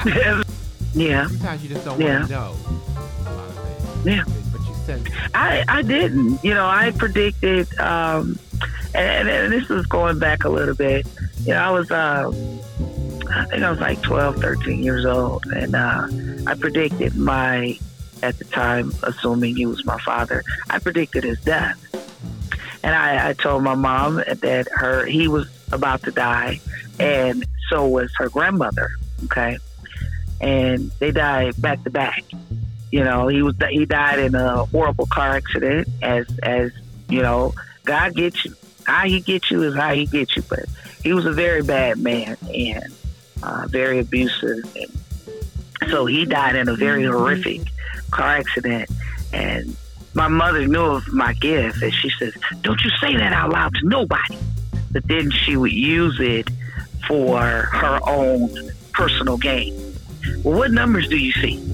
Yeah. Sometimes you just don't yeah. want to know a lot of things. Yeah. But you said I, I didn't. You know, I predicted, um, and, and this was going back a little bit. You know, I was, uh, I think I was like twelve, thirteen years old, and uh, I predicted my, at the time, assuming he was my father, I predicted his death. And I, I told my mom that her he was about to die, and so was her grandmother. Okay. And they died back to back. You know, he was he died in a horrible car accident. As as you know, God gets you. How he gets you is how he gets you. But he was a very bad man and uh, very abusive. And so he died in a very horrific car accident. And my mother knew of my gift, and she says, "Don't you say that out loud to nobody." But then she would use it for her own personal gain. Well, what numbers do you see?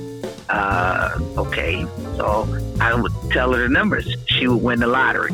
Uh, okay, so I would tell her the numbers. She would win the lottery.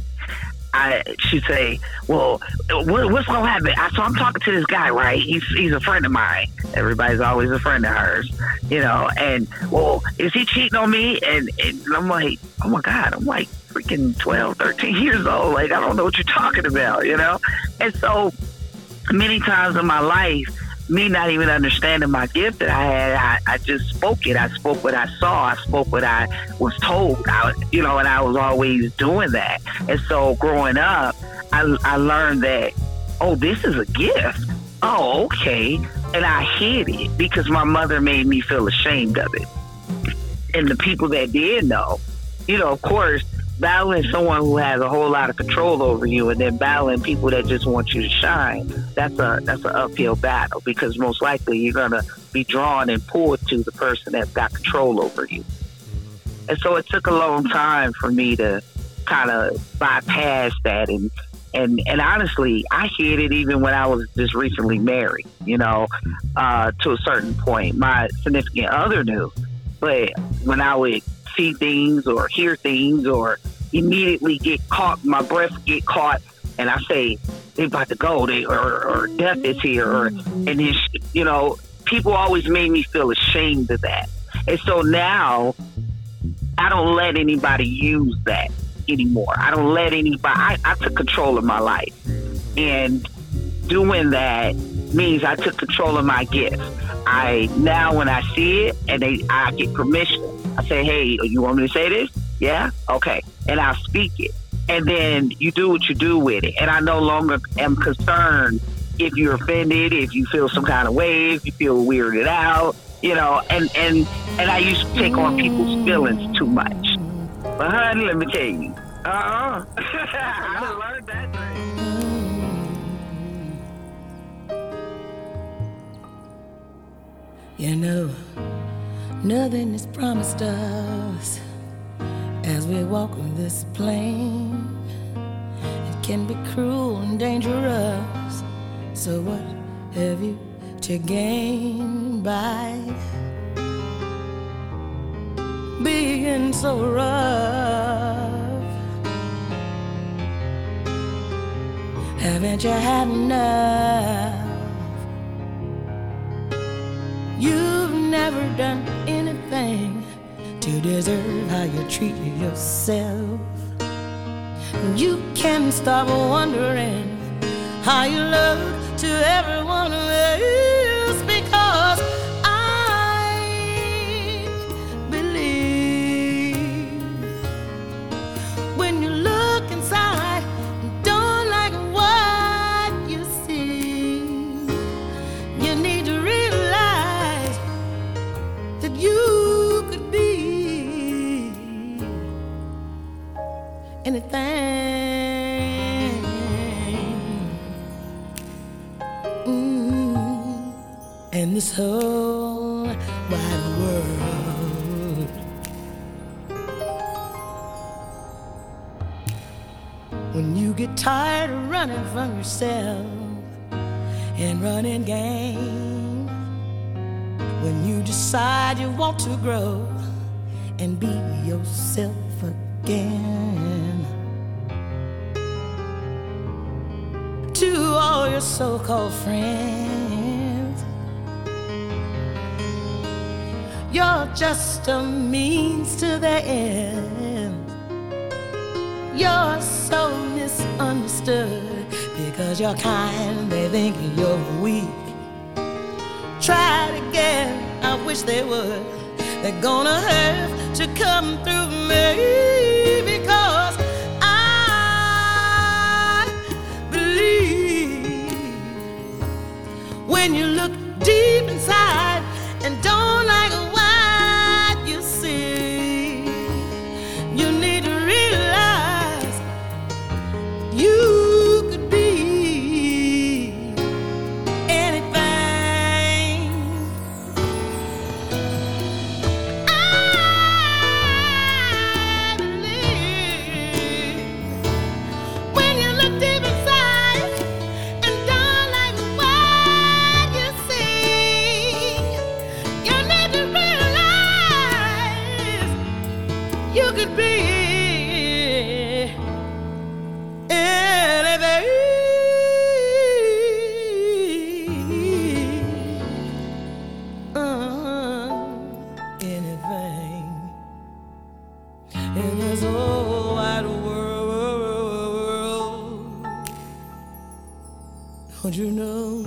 I she'd say, "Well, what, what's gonna happen?" I, so I'm talking to this guy, right? He's he's a friend of mine. Everybody's always a friend of hers, you know. And well, is he cheating on me? And, and I'm like, oh my God, I'm like freaking twelve, thirteen years old. Like I don't know what you're talking about, you know. And so many times in my life, me not even understanding my gift that I had, I, I just spoke it. I spoke what I saw. I spoke what I was told. I, you know, and I was always doing that. And so growing up, I, I learned that, oh, this is a gift. Oh, okay. And I hid it because my mother made me feel ashamed of it. And the people that did know, you know, of course, battling someone who has a whole lot of control over you and then battling people that just want you to shine, that's a that's an uphill battle because most likely you're going to be drawn and pulled to the person that's got control over you. And so it took a long time for me to kind of bypass that and And and honestly, I hid it even when I was just recently married, you know, uh, to a certain point. My significant other knew. But when I would see things or hear things or immediately get caught, my breath would get caught, and I say, they about to go, they or, or death is here, or and then, you know, people always made me feel ashamed of that. And so now I don't let anybody use that anymore. I don't let anybody, I, I took control of my life. And doing that means I took control of my gift. I, now when I see it and they, I get permission, I say, hey, you want me to say this? Yeah? Okay. And I'll speak it. And then you do what you do with it. And I no longer am concerned if you're offended, if you feel some kind of way, if you feel weirded out, you know, and, and, and I used to take on people's feelings too much. But honey, let me tell you, uh-uh. I learned that thing. You know, nothing is promised us as we walk on this plane. It can be cruel and dangerous. So what have you to gain by being so rough? Haven't you had enough? You've never done anything to deserve how you treat yourself. You can't stop wondering how you look to everyone else, because I believe when you look inside and don't like what you see, you need to realize that you could be anything. In this whole wide world, when you get tired of running from yourself and running game, when you decide you want to grow and be yourself again, to all your so-called friends, you're just a means to the end. You're so misunderstood because you're kind, they think you're weak. Try it again, I wish they would. They're gonna have to come through me, because I believe when you look deep inside and don't like what you see, you need to realize you could be anything. I believe when you look deep inside and don't like what you see, you need to realize you could be anything. Uh, anything in this whole wide world. Don't you know?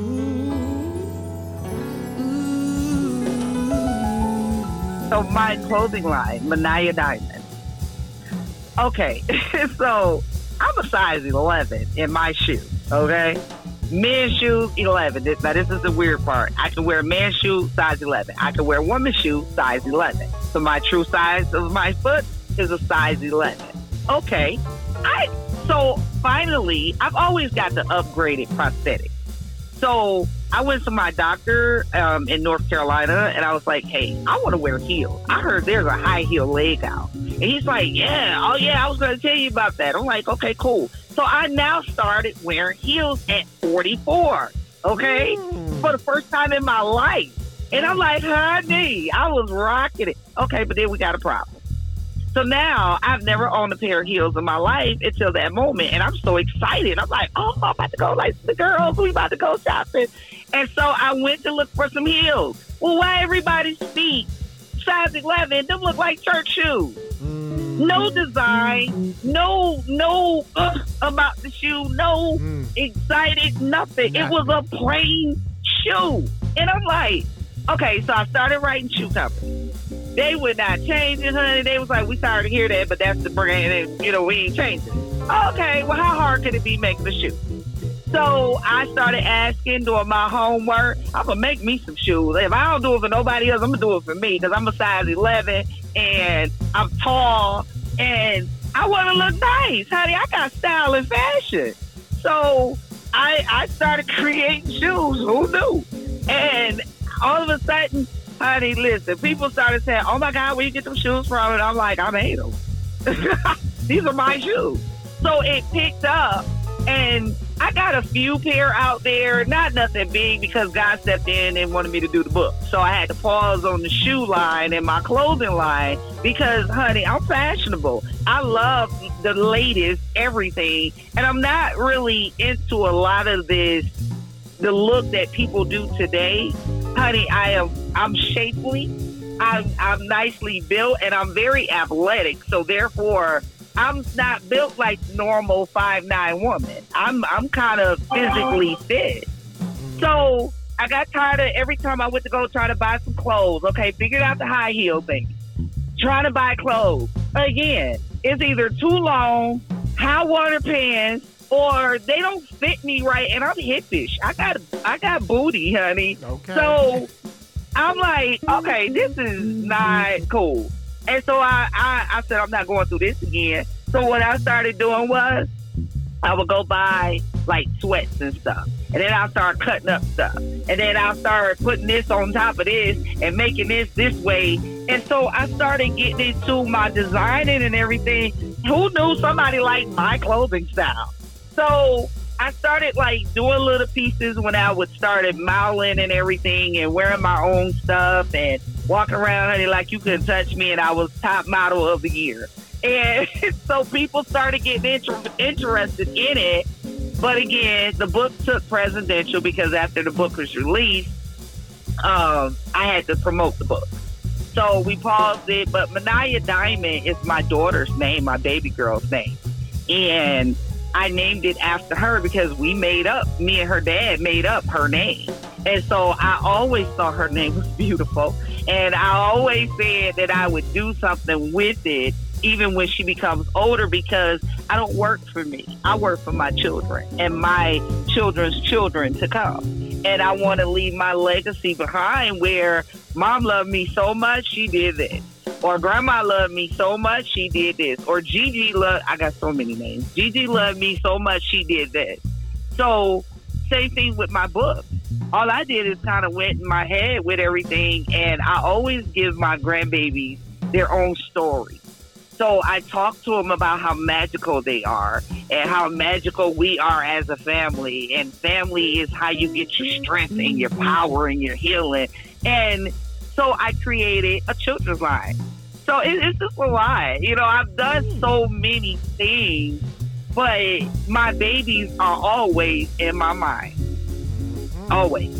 So my clothing line, Manaya Diamond. Okay, so I'm a size eleven in my shoe, okay? Men's shoes, eleven. This, now, this is the weird part. I can wear a man's shoe, size eleven. I can wear a woman's shoe, size eleven. So my true size of my foot is a size eleven. Okay. I So finally, I've always got the upgraded prosthetic. So I went to my doctor um, in North Carolina, and I was like, hey, I want to wear heels. I heard there's a high heel leg out. And he's like, yeah, oh yeah, I was going to tell you about that. I'm like, okay, cool. So I now started wearing heels at forty-four, okay? Mm. For the first time in my life. And I'm like, honey, I was rocking it. Okay, but then we got a problem. So now I've never owned a pair of heels in my life until that moment. And I'm so excited. I'm like, oh, I'm about to go like the girls. We about to go shopping. And so I went to look for some heels. Well, why everybody's feet, size eleven, them look like church shoes. Mm. No design, no, no uh, about the shoe, no mm. excited, nothing. nothing. It was a plain shoe. And I'm like, okay, so I started writing shoe companies. They would not change it, honey. They was like, we sorry to hear that, but that's the brand, and, you know, we ain't changing it. Okay, well, how hard could it be making a shoe? So I started asking, doing my homework. I'm going to make me some shoes. If I don't do it for nobody else, I'm going to do it for me because I'm a size eleven, and I'm tall, and I want to look nice, honey. I got style and fashion. So I, I started creating shoes. Who knew? And all of a sudden, honey, listen, people started saying, oh my God, where you get them shoes from? And I'm like, I made them. These are my shoes. So it picked up, and I got a few pair out there, not nothing big because God stepped in and wanted me to do the book. So I had to pause on the shoe line and my clothing line because, honey, I'm fashionable. I love the latest everything. And I'm not really into a lot of this, the look that people do today. Honey, I am, I'm shapely, I'm, I'm nicely built, and I'm very athletic. So therefore, I'm not built like normal five nine woman. I'm I'm kind of physically fit. So I got tired of every time I went to go try to buy some clothes. Okay, figured out the high heel thing. Trying to buy clothes. Again, it's either too long, high water pants, or they don't fit me right, and I'm hippish. I got I got booty, honey. Okay. So I'm like, okay, this is not cool. And so I, I, I said, I'm not going through this again. So what I started doing was I would go buy like sweats and stuff. And then I'll start cutting up stuff. And then I'll start putting this on top of this and making this this way. And so I started getting into my designing and everything. Who knew somebody liked my clothing style? So I started like doing little pieces when I would started modeling and everything and wearing my own stuff and walking around, honey, like you couldn't touch me, and I was top model of the year. And so people started getting inter- interested in it. But again, the book took presidential because after the book was released, um, I had to promote the book. So we paused it. But Manaya Diamond is my daughter's name, my baby girl's name. And I named it after her because we made up, me and her dad made up her name. And so I always thought her name was beautiful. And I always said that I would do something with it, even when she becomes older, because I don't work for me. I work for my children and my children's children to come. And I want to leave my legacy behind where mom loved me so much, she did this. Or grandma loved me so much, she did this. Or Gigi loved, I got so many names. Gigi loved me so much, she did this. So same thing with my book. All I did is kind of went in my head with everything. And I always give my grandbabies their own story. So I talk to them about how magical they are and how magical we are as a family. And family is how you get your strength and your power and your healing. And so I created a children's line. So it, it's just a lot. You know, I've done so many things, but my babies are always in my mind. Always.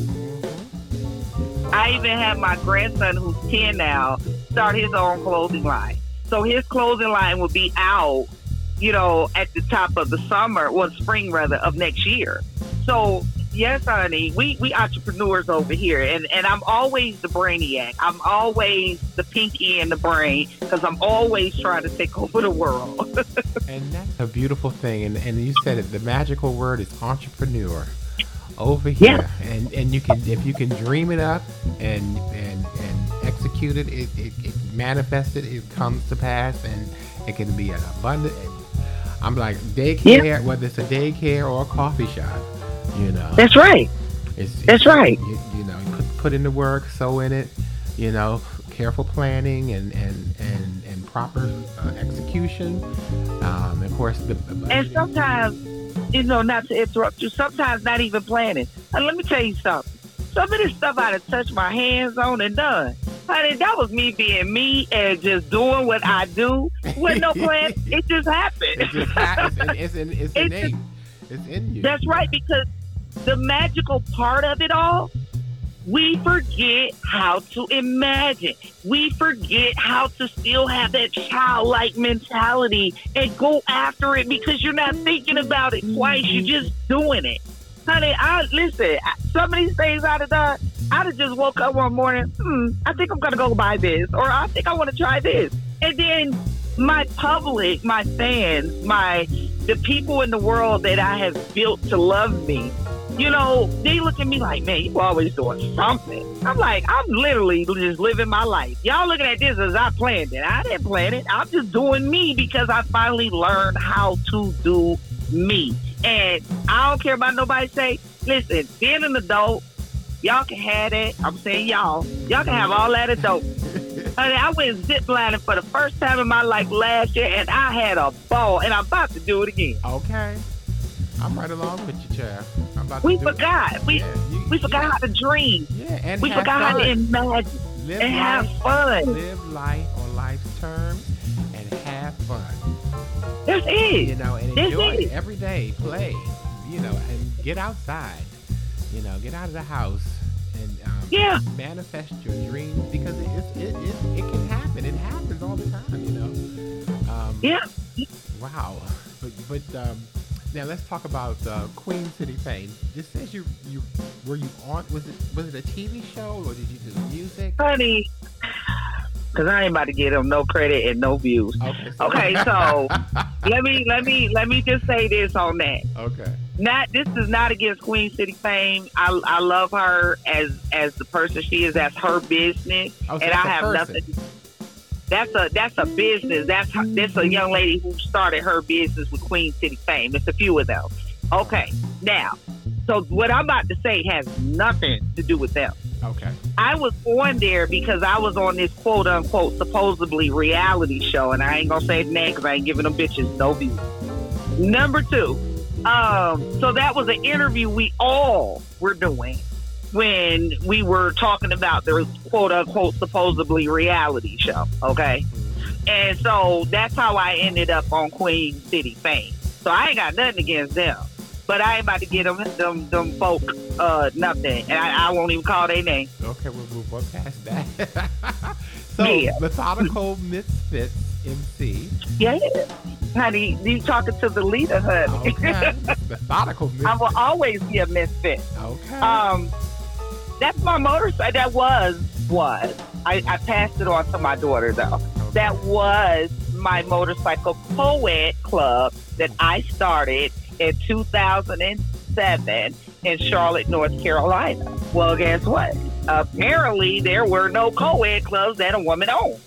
I even have my grandson, who's ten now, start his own clothing line. So his clothing line will be out, you know, at the top of the summer, or spring rather, of next year. So yes, honey, we, we entrepreneurs over here. And, and I'm always the brainiac. I'm always the pinky in the brain because I'm always trying to take over the world. And that's a beautiful thing. And, and you said it, the magical word is entrepreneur over here. Yeah. And and you can, if you can dream it up and and, and execute it, it, it, it manifest it, it comes to pass, and it can be an abundant. I'm like daycare, yeah. Whether it's a daycare or a coffee shop. You know, that's right. It's, it's, that's right. You, you know, put, put in the work, sow in it. You know, careful planning and and and, and proper uh, execution. Um, of course, the and sometimes, you know, not to interrupt you, sometimes not even planning. And let me tell you something. Some of this stuff I done touched my hands on and done. Honey, that was me being me and just doing what I do with no plan. It just happened. It just happens. It's, in, it's, It's innate. It's in you. That's right, because the magical part of it all, we forget how to imagine. We forget how to still have that childlike mentality and go after it because you're not thinking about it twice. You're just doing it. Honey, I listen, some of these things I'd have done, I'd have just woke up one morning, hmm, I think I'm going to go buy this, or I think I want to try this. And then my public, my fans, my the people in the world that I have built to love me, you know, they look at me like, man, you always doing something. I'm like, I'm literally just living my life. Y'all looking at this as I planned it. I didn't plan it. I'm just doing me because I finally learned how to do me. And I don't care about nobody say, listen, being an adult, y'all can have that. I'm saying y'all. Y'all can have all that adult. Honey, I went ziplining for the first time in my life last year, and I had a ball, and I'm about to do it again. Okay. I'm right along with you, Chair. I'm about to We do forgot. It. We Yeah, you, we forgot yeah. how to dream. Yeah, and We have forgot how fun. to imagine Live and life, have fun. Live life on life's terms and have fun. That's it. You know, and That's enjoy it. every day. Play, you know, and get outside. You know, get out of the house and um, Yeah. manifest your dreams because it, it, it, it, it can happen. It happens all the time, you know. Um, Yeah. Wow. But but um, now let's talk about uh, Queen City Fame. Just says you you were you on was it was it a T V show or did you do music? Honey, because I ain't about to give them no credit and no views. Okay. So, Okay, so let me let me let me just say this on that. okay. Not this is not against Queen City Fame. I I love her as as the person she is. That's her business, Oh, so and that's I a have person. nothing. That's a that's a business. That's her, that's a young lady who started her business with Queen City Fame. It's a few of them. Okay, now, so what I'm about to say has nothing to do with them. Okay. I was on there because I was on this quote unquote supposedly reality show, and I ain't gonna say the name because I ain't giving them bitches no views. Number two, um, so that was an interview we all were doing when we were talking about the quote unquote supposedly reality show. Okay, and so that's how I ended up on Queen City Fame. So I ain't got nothing against them. But I ain't about to get them, them, them folk uh, nothing. And I, I won't even call their name. Okay, we'll move on past that. So, Yeah. Methodical Misfits M C. Yeah. Honey, you talking to the leader, honey. Okay. Methodical Misfits. I will always be a misfit. Okay. Um, that's my motorcycle. That was, was. I, I passed it on to my daughter, though. Okay. That was my motorcycle co-ed club that I started in two thousand seven in Charlotte, North Carolina. Well, guess what? Apparently, there were no co-ed clubs that a woman owned.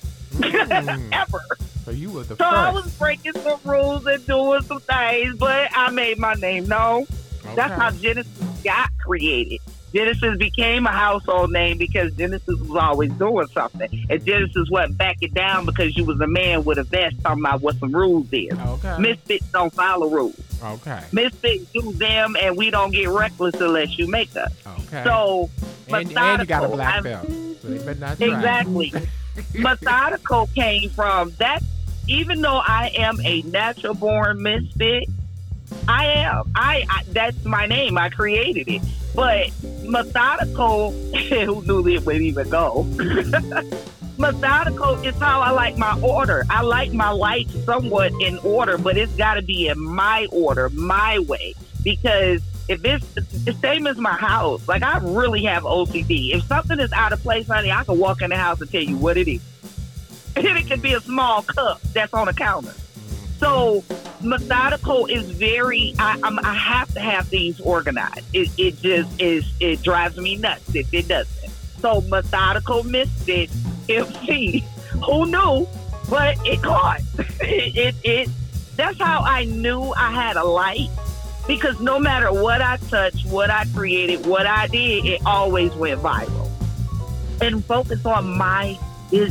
Mm. Ever. So you were the So first. I was breaking some rules and doing some things, but I made my name known. Okay. That's how Genesis got created. Genesis became a household name because Genesis was always doing something. And Genesis wasn't backing down because you was a man with a vest talking about what some rules is. Okay. Misfits don't follow rules. Okay. Misfits do them, and we don't get reckless unless you make us. Okay. So, and, and you got a methodical, black I'm- belt. So they better not try. Exactly. Methodical came from that. Even though I am a natural born misfit, I am. I, I that's my name. I created it. But methodical, who knew it would even go? Methodical is how I like my order. I like my life somewhat in order, but it's got to be in my order, my way. Because if it's the same as my house, like I really have O C D. If something is out of place, honey, I can walk in the house and tell you what it is. And it could be a small cup that's on the counter. So methodical is very. I, I'm, I have to have things organized. It, it just is. It drives me nuts if it doesn't. So methodical misfit M C. Who knew? But it caught. it, it it. That's how I knew I had a light. Because no matter what I touched, what I created, what I did, it always went viral. And focus on my business.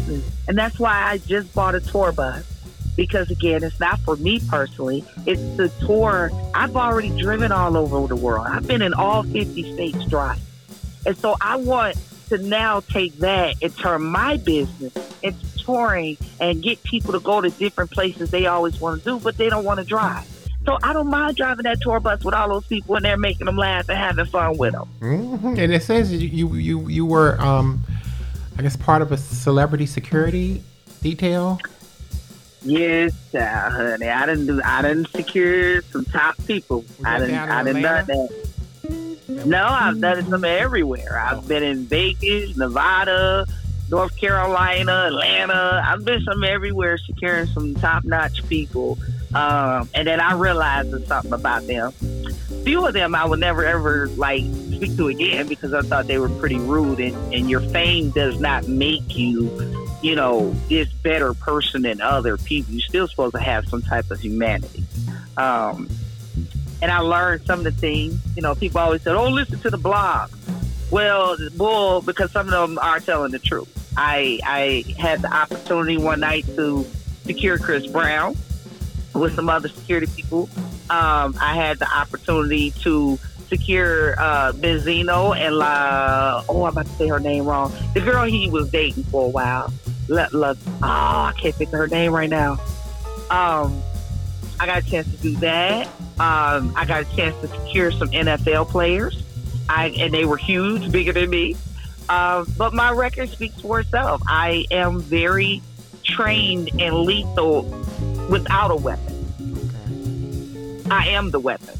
And that's why I just bought a tour bus. Because again, it's not for me personally. It's the tour. I've already driven all over the world. I've been in all fifty states driving. And so I want to now take that and turn my business into touring and get people to go to different places they always want to do, but they don't want to drive. So I don't mind driving that tour bus with all those people in there, making them laugh and having fun with them. Mm-hmm. And it says you you you, you were, um, I guess, part of a celebrity security detail. Yes, child, honey. I didn't do. I didn't secure some top people. I didn't. I didn't done that. No, I've done it from everywhere. I've been in Vegas, Nevada, North Carolina, Atlanta. I've been from everywhere securing some top-notch people. Um, and then I realized there's something about them. Few of them I would never ever like speak to again because I thought they were pretty rude. And, and your fame does not make you, you know, this better person than other people. You're still supposed to have some type of humanity. Um, and I learned some of the things. You know, people always said, "Oh, listen to the blog." Well, bull, because some of them are telling the truth. I I had the opportunity one night to secure Chris Brown with some other security people. Um, I had the opportunity to secure uh, Benzino and La. Oh, I'm about to say her name wrong. The girl he was dating for a while. La, La, oh, I can't think of her name right now. Um, I got a chance to do that. Um, I got a chance to secure some N F L players. I and they were huge, bigger than me. Uh, but my record speaks for itself. I am very trained and lethal without a weapon. Okay. I am the weapon.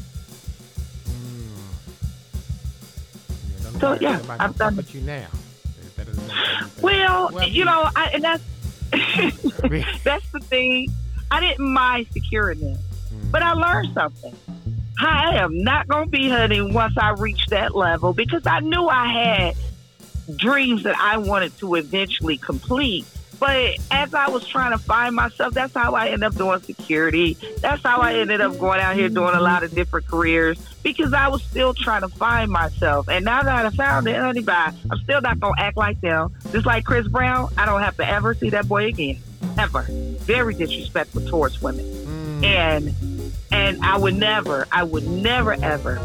Mm. So yeah, I've done. But you now. That doesn't make sense. Well, Well, you know, I, and that's that's the thing. I didn't mind securing them, Mm. but I learned something. I am not going to be hunting once I reach that level because I knew I had dreams that I wanted to eventually complete. But as I was trying to find myself, that's how I ended up doing security. That's how I ended up going out here doing a lot of different careers because I was still trying to find myself. And now that I found it, honey, bye, I'm still not going to act like them. Just like Chris Brown, I don't have to ever see that boy again. Ever. Very disrespectful towards women. Mm. And and I would never, I would never, ever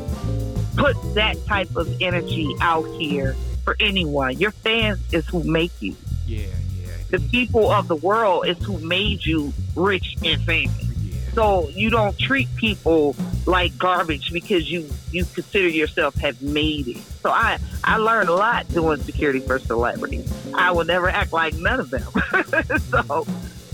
put that type of energy out here for anyone. Your fans is who make you. Yeah, yeah. The people of the world is who made you rich and famous. Yeah. So you don't treat people like garbage because you, you consider yourself have made it. So I, I learned a lot doing security for celebrities. I will never act like none of them. so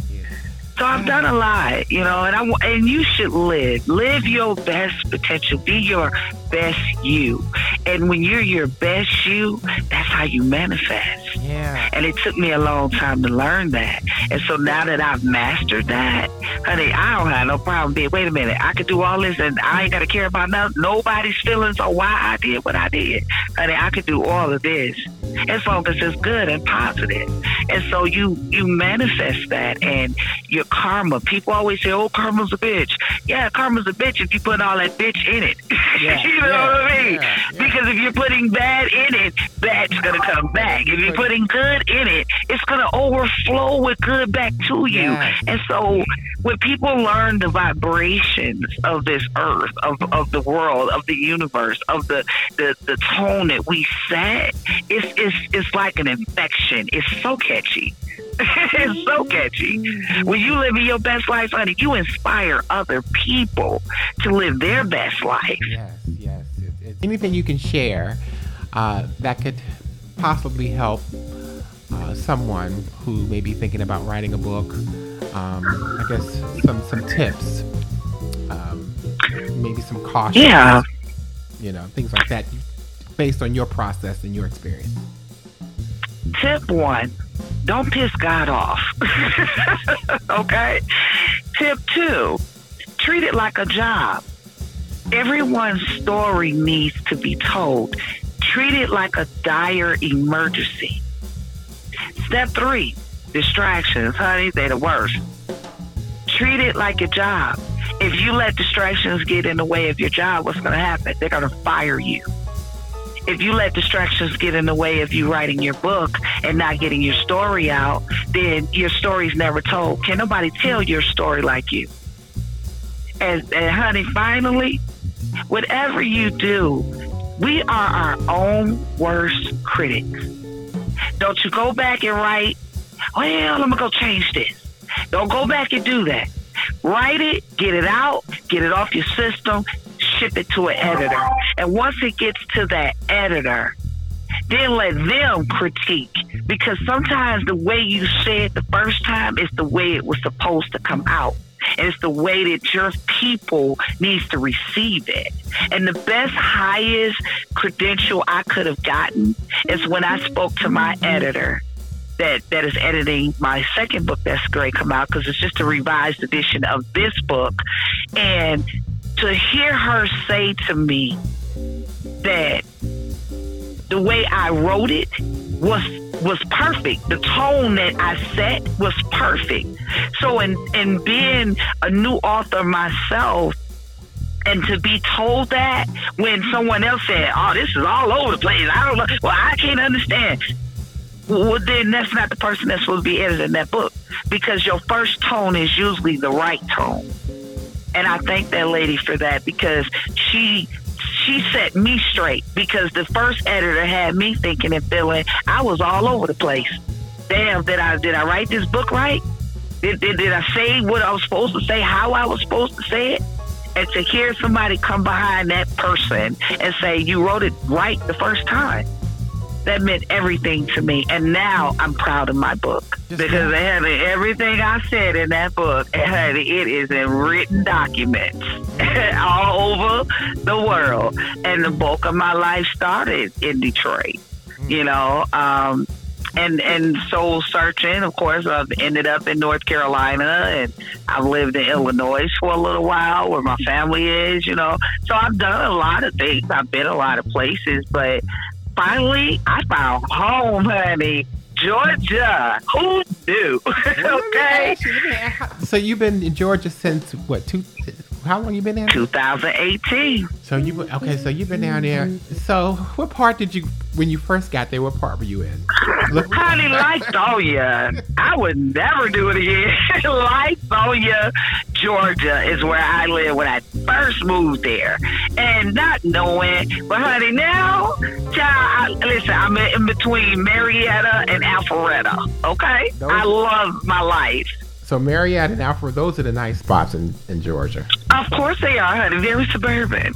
So I've done a lot, you know, and I and you should live, live your best potential, be your best you, and when you're your best you, that's how you manifest. Yeah. And it took me a long time to learn that, and so now that I've mastered that, honey, I don't have no problem being. Wait a minute, I could do all this, and I ain't got to care about no, nobody's feelings or why I did what I did, honey. I could do all of this as long as it's good and positive, and so you you manifest that, and your karma. People always say, "Oh, karma's a bitch." Yeah, karma's a bitch if you put all that bitch in it. Yeah, you know yeah, what I mean? yeah, yeah. Because if you're putting bad in it, bad's gonna come back. If you're putting good in it, it's gonna overflow with good back to you. Yes. And so when people learn the vibrations of this earth, of, of the world, of the universe, of the, the, the tone that we set, it's, it's, it's like an infection. It's so catchy. It's so catchy. When you live in your best life, honey, you inspire other people to live their best life. Yes, yes. It, it, anything you can share uh, that could possibly help uh, someone who may be thinking about writing a book. Um, I guess some some tips, um, maybe some caution. Yeah. You know, things like that, based on your process and your experience. Tip one, don't piss God off. Okay? Tip two, treat it like a job. Everyone's story needs to be told. Treat it like a dire emergency. Step three, distractions, honey, they're the worst. Treat it like a job. If you let distractions get in the way of your job, what's going to happen? They're going to fire you. if you let distractions get in the way of you writing your book and not getting your story out, then your story's never told. Can nobody tell your story like you? And, and honey, finally, whatever you do, we are our own worst critics. Don't you go back and write, well, I'm going to go change this. Don't go back and do that. Write it, get it out, get it off your system, ship it to an editor. And once it gets to that editor, then let them critique. Because sometimes the way you say it the first time is the way it was supposed to come out. And it's the way that your people needs to receive it. And the best, highest credential I could have gotten is when I spoke to my editor that, that is editing my second book that's going to come out, because it's just a revised edition of this book. And to hear her say to me that the way I wrote it was was perfect. The tone that I set was perfect. So in, in being a new author myself, and to be told that when someone else said, oh, this is all over the place, I don't know, well, I can't understand. Well, then that's not the person that's supposed to be editing that book, because your first tone is usually the right tone. And I thank that lady for that, because she she set me straight, because the first editor had me thinking and feeling I was all over the place. Damn, did I did I write this book right? Did, did, did I say what I was supposed to say, how I was supposed to say it? And to hear somebody come behind that person and say, you wrote it right the first time, that meant everything to me. And now I'm proud of my book, Just because now. honey, everything I said in that book, honey, it is in written documents all over the world. And the bulk of my life started in Detroit, mm. you know, um, and, and soul searching. Of course, I've ended up in North Carolina, and I've lived in Illinois for a little while, where my family is, you know. So I've done a lot of things. I've been a lot of places, but finally, I found home, honey. Georgia. Who knew? Okay. So you've been in Georgia since what? Two? How long you been there? twenty eighteen. So you okay? So you've been down there. So what part did you, when you first got there? What part were you in? Look, Honey, Lithonia. I would never do it again. Lithonia, Georgia is where I lived when I first moved there, and not knowing. But honey, now, child, I, listen, I'm in, in between Marietta and Alpharetta. Okay, Those- I love my life. So Marietta and Alfred, those are the nice spots in, in Georgia. Of course they are, honey. Very suburban.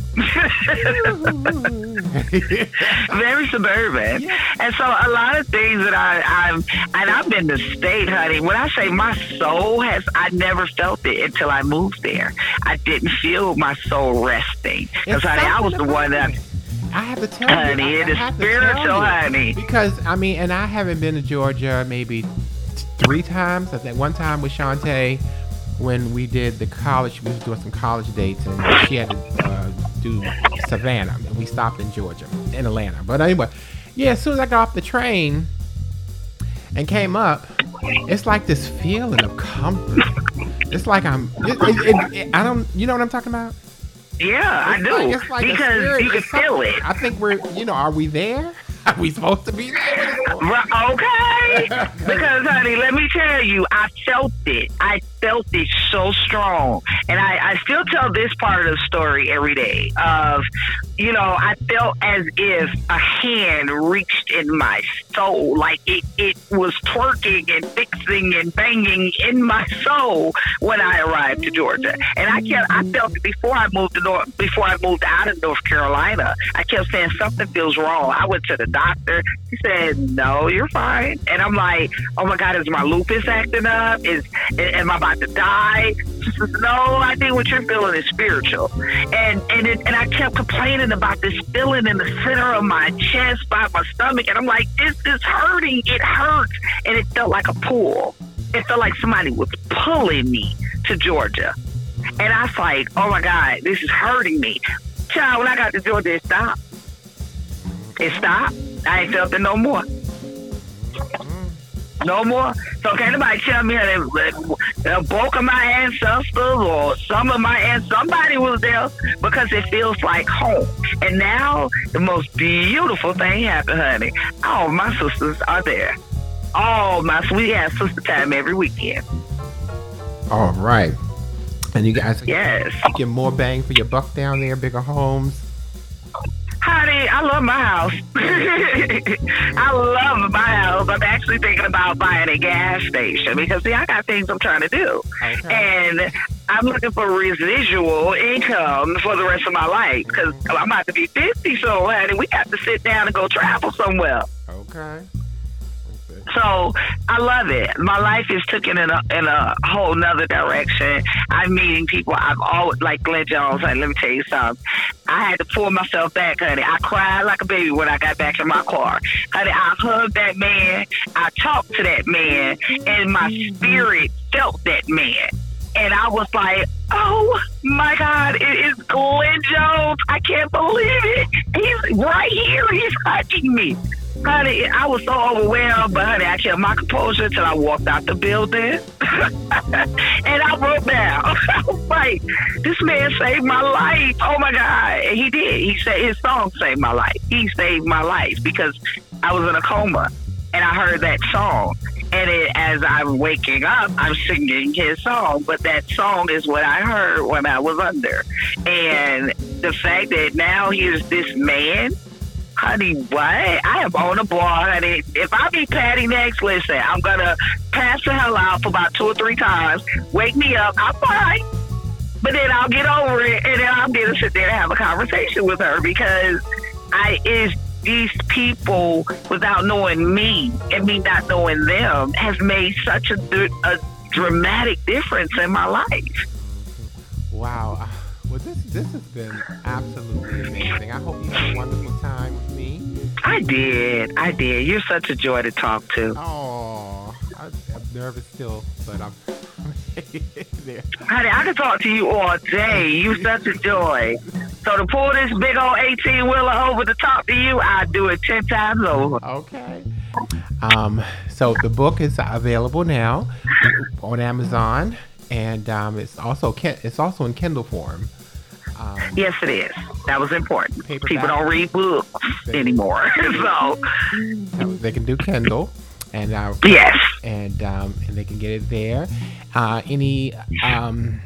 Very suburban. Yeah. And so a lot of things that I, I've, and I've been to state, honey. When I say my soul has, I never felt it until I moved there. I didn't feel my soul resting. Because, honey, I was the one that... I have to tell Honey, you. I, it I is have to tell spiritual, you. honey. Because, I mean, and I haven't been to Georgia maybe t- three times. I think one time with Shantae when we did the college, we was doing some college dates, and she had to uh, do Savannah, and we stopped in Georgia, in Atlanta. But anyway, yeah, as soon as I got off the train and came up, it's like this feeling of comfort. It's like I'm, it, it, it, it, I don't, you know what I'm talking about? Yeah, I It's do. like- it's like a because spirit. you can It's feel something- it. I think we're, you know, are we there? Are we supposed to be there? Right, okay. Because, honey, let me tell you, I felt it. I felt it so strong. And I, I still tell this part of the story every day of, you know, I felt as if a hand reached in my soul. Like it, it was twerking and fixing and banging in my soul when I arrived to Georgia. And I kept, I felt it before I moved to North, before I moved out of North Carolina. I kept saying something feels wrong. I went to the doctor. He said, no, you're fine. And I'm like, oh my God, is my lupus acting up? Is, am I about to die? She says, no, I think what you're feeling is spiritual. And and it, and I kept complaining about this feeling in the center of my chest by my stomach. And I'm like, this is hurting. It hurts. And it felt like a pull. It felt like somebody was pulling me to Georgia. And I was like, oh my God, this is hurting me. Child, when I got to Georgia, it stopped. It stopped. I ain't felt it no more. No more. So can anybody tell me that the bulk of my ancestors or some of my ancestors, somebody was there, because it feels like home. And now the most beautiful thing happened, honey. All my sisters are there. All my we have sister time every weekend. All right. And you guys yes. you get more bang for your buck down there, bigger homes. Honey, I love my house. I love my house. I'm actually thinking about buying a gas station because, see, I got things I'm trying to do. Okay. And I'm looking for residual income for the rest of my life because I'm about to be fifty, so, honey, we have to sit down and go travel somewhere. Okay. So I love it. My life is taken in a in a whole nother direction. I'm meeting people I've always, like Glenn Jones. Honey, let me tell you something. I had to pull myself back, honey. I cried like a baby when I got back in my car. Honey, I hugged that man. I talked to that man, and my spirit felt that man. And I was like, oh my God, it is Glenn Jones. I can't believe it. He's right here. He's hugging me. Honey, I was so overwhelmed, but honey, I kept my composure until I walked out the building. And I broke down. I was like, this man saved my life. Oh my God. And he did. He said his song saved my life. He saved my life because I was in a coma and I heard that song. And it, as I'm waking up, I'm singing his song. But that song is what I heard when I was under. And the fact that now here's this man, honey, what? I am on a ball, honey. If I be Patty next, listen, I'm going to pass the hell out for about two or three times. Wake me up. I'm fine. But then I'll get over it, and then I'll get to sit there and have a conversation with her because I is these people, without knowing me and me not knowing them, has made such a, a dramatic difference in my life. Wow. Well, this this has been absolutely amazing. I hope you had a wonderful time with me. I did. I did. You're such a joy to talk to. Oh, I, I'm nervous still, but I'm there. Honey, I can talk to you all day. You're such a joy. So to pull this big old eighteen-wheeler over to talk to you, I'll do it ten times over. Okay. Um. So the book is available now on Amazon, and um, it's also it's also in Kindle form. Um, yes, it is. That was important. Paperback. People don't read books they, anymore, so they can do Kindle, and uh, yes, and um, and they can get it there. Uh, any um,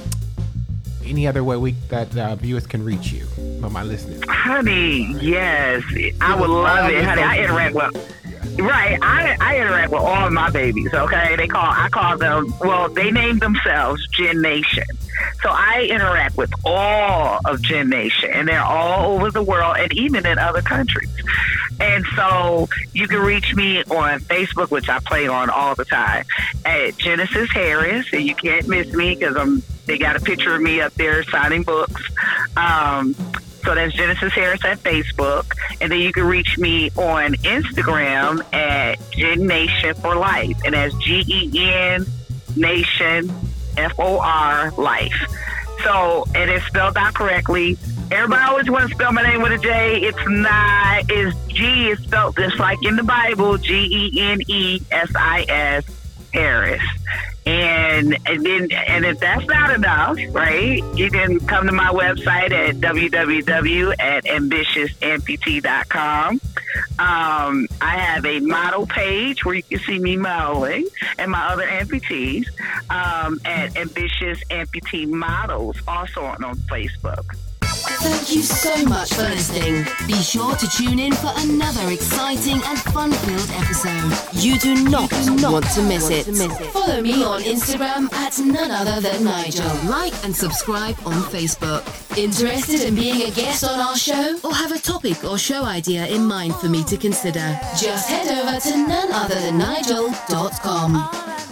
any other way we that uh, viewers can reach you, or my listeners? Honey, yes, I would love it, honey. I interact with. Right, I, I interact with all of my babies. Okay, they call I call them. Well, they name themselves Gen Nation. So I interact with all of Gen Nation, and they're all over the world, and even in other countries. And so you can reach me on Facebook, which I play on all the time, at Genesis Harris, and you can't miss me because I'm. They got a picture of me up there signing books. Um, So that's Genesis Harris at Facebook. And then you can reach me on Instagram at Gen Nation for Life. And that's G E N Nation F O R Life. So, and it's spelled out correctly. Everybody always wants to spell my name with a J. It's not. It's G is spelled just like in the Bible. G E N E S I S Harris. And and then and if that's not enough, right, you can come to my website at w w w dot ambitious amputee dot com. Um, I have a model page where you can see me modeling and my other amputees um, at Ambitious Amputee Models, also on, on Facebook. Thank you so much for listening. Be sure to tune in for another exciting and fun-filled episode. You do not, you do not want to miss it. To miss it. Follow me on Instagram at none other than Nigel. Like and subscribe on Facebook. Interested in being a guest on our show? Or have a topic or show idea in mind for me to consider? Just head over to none other than nigel dot com.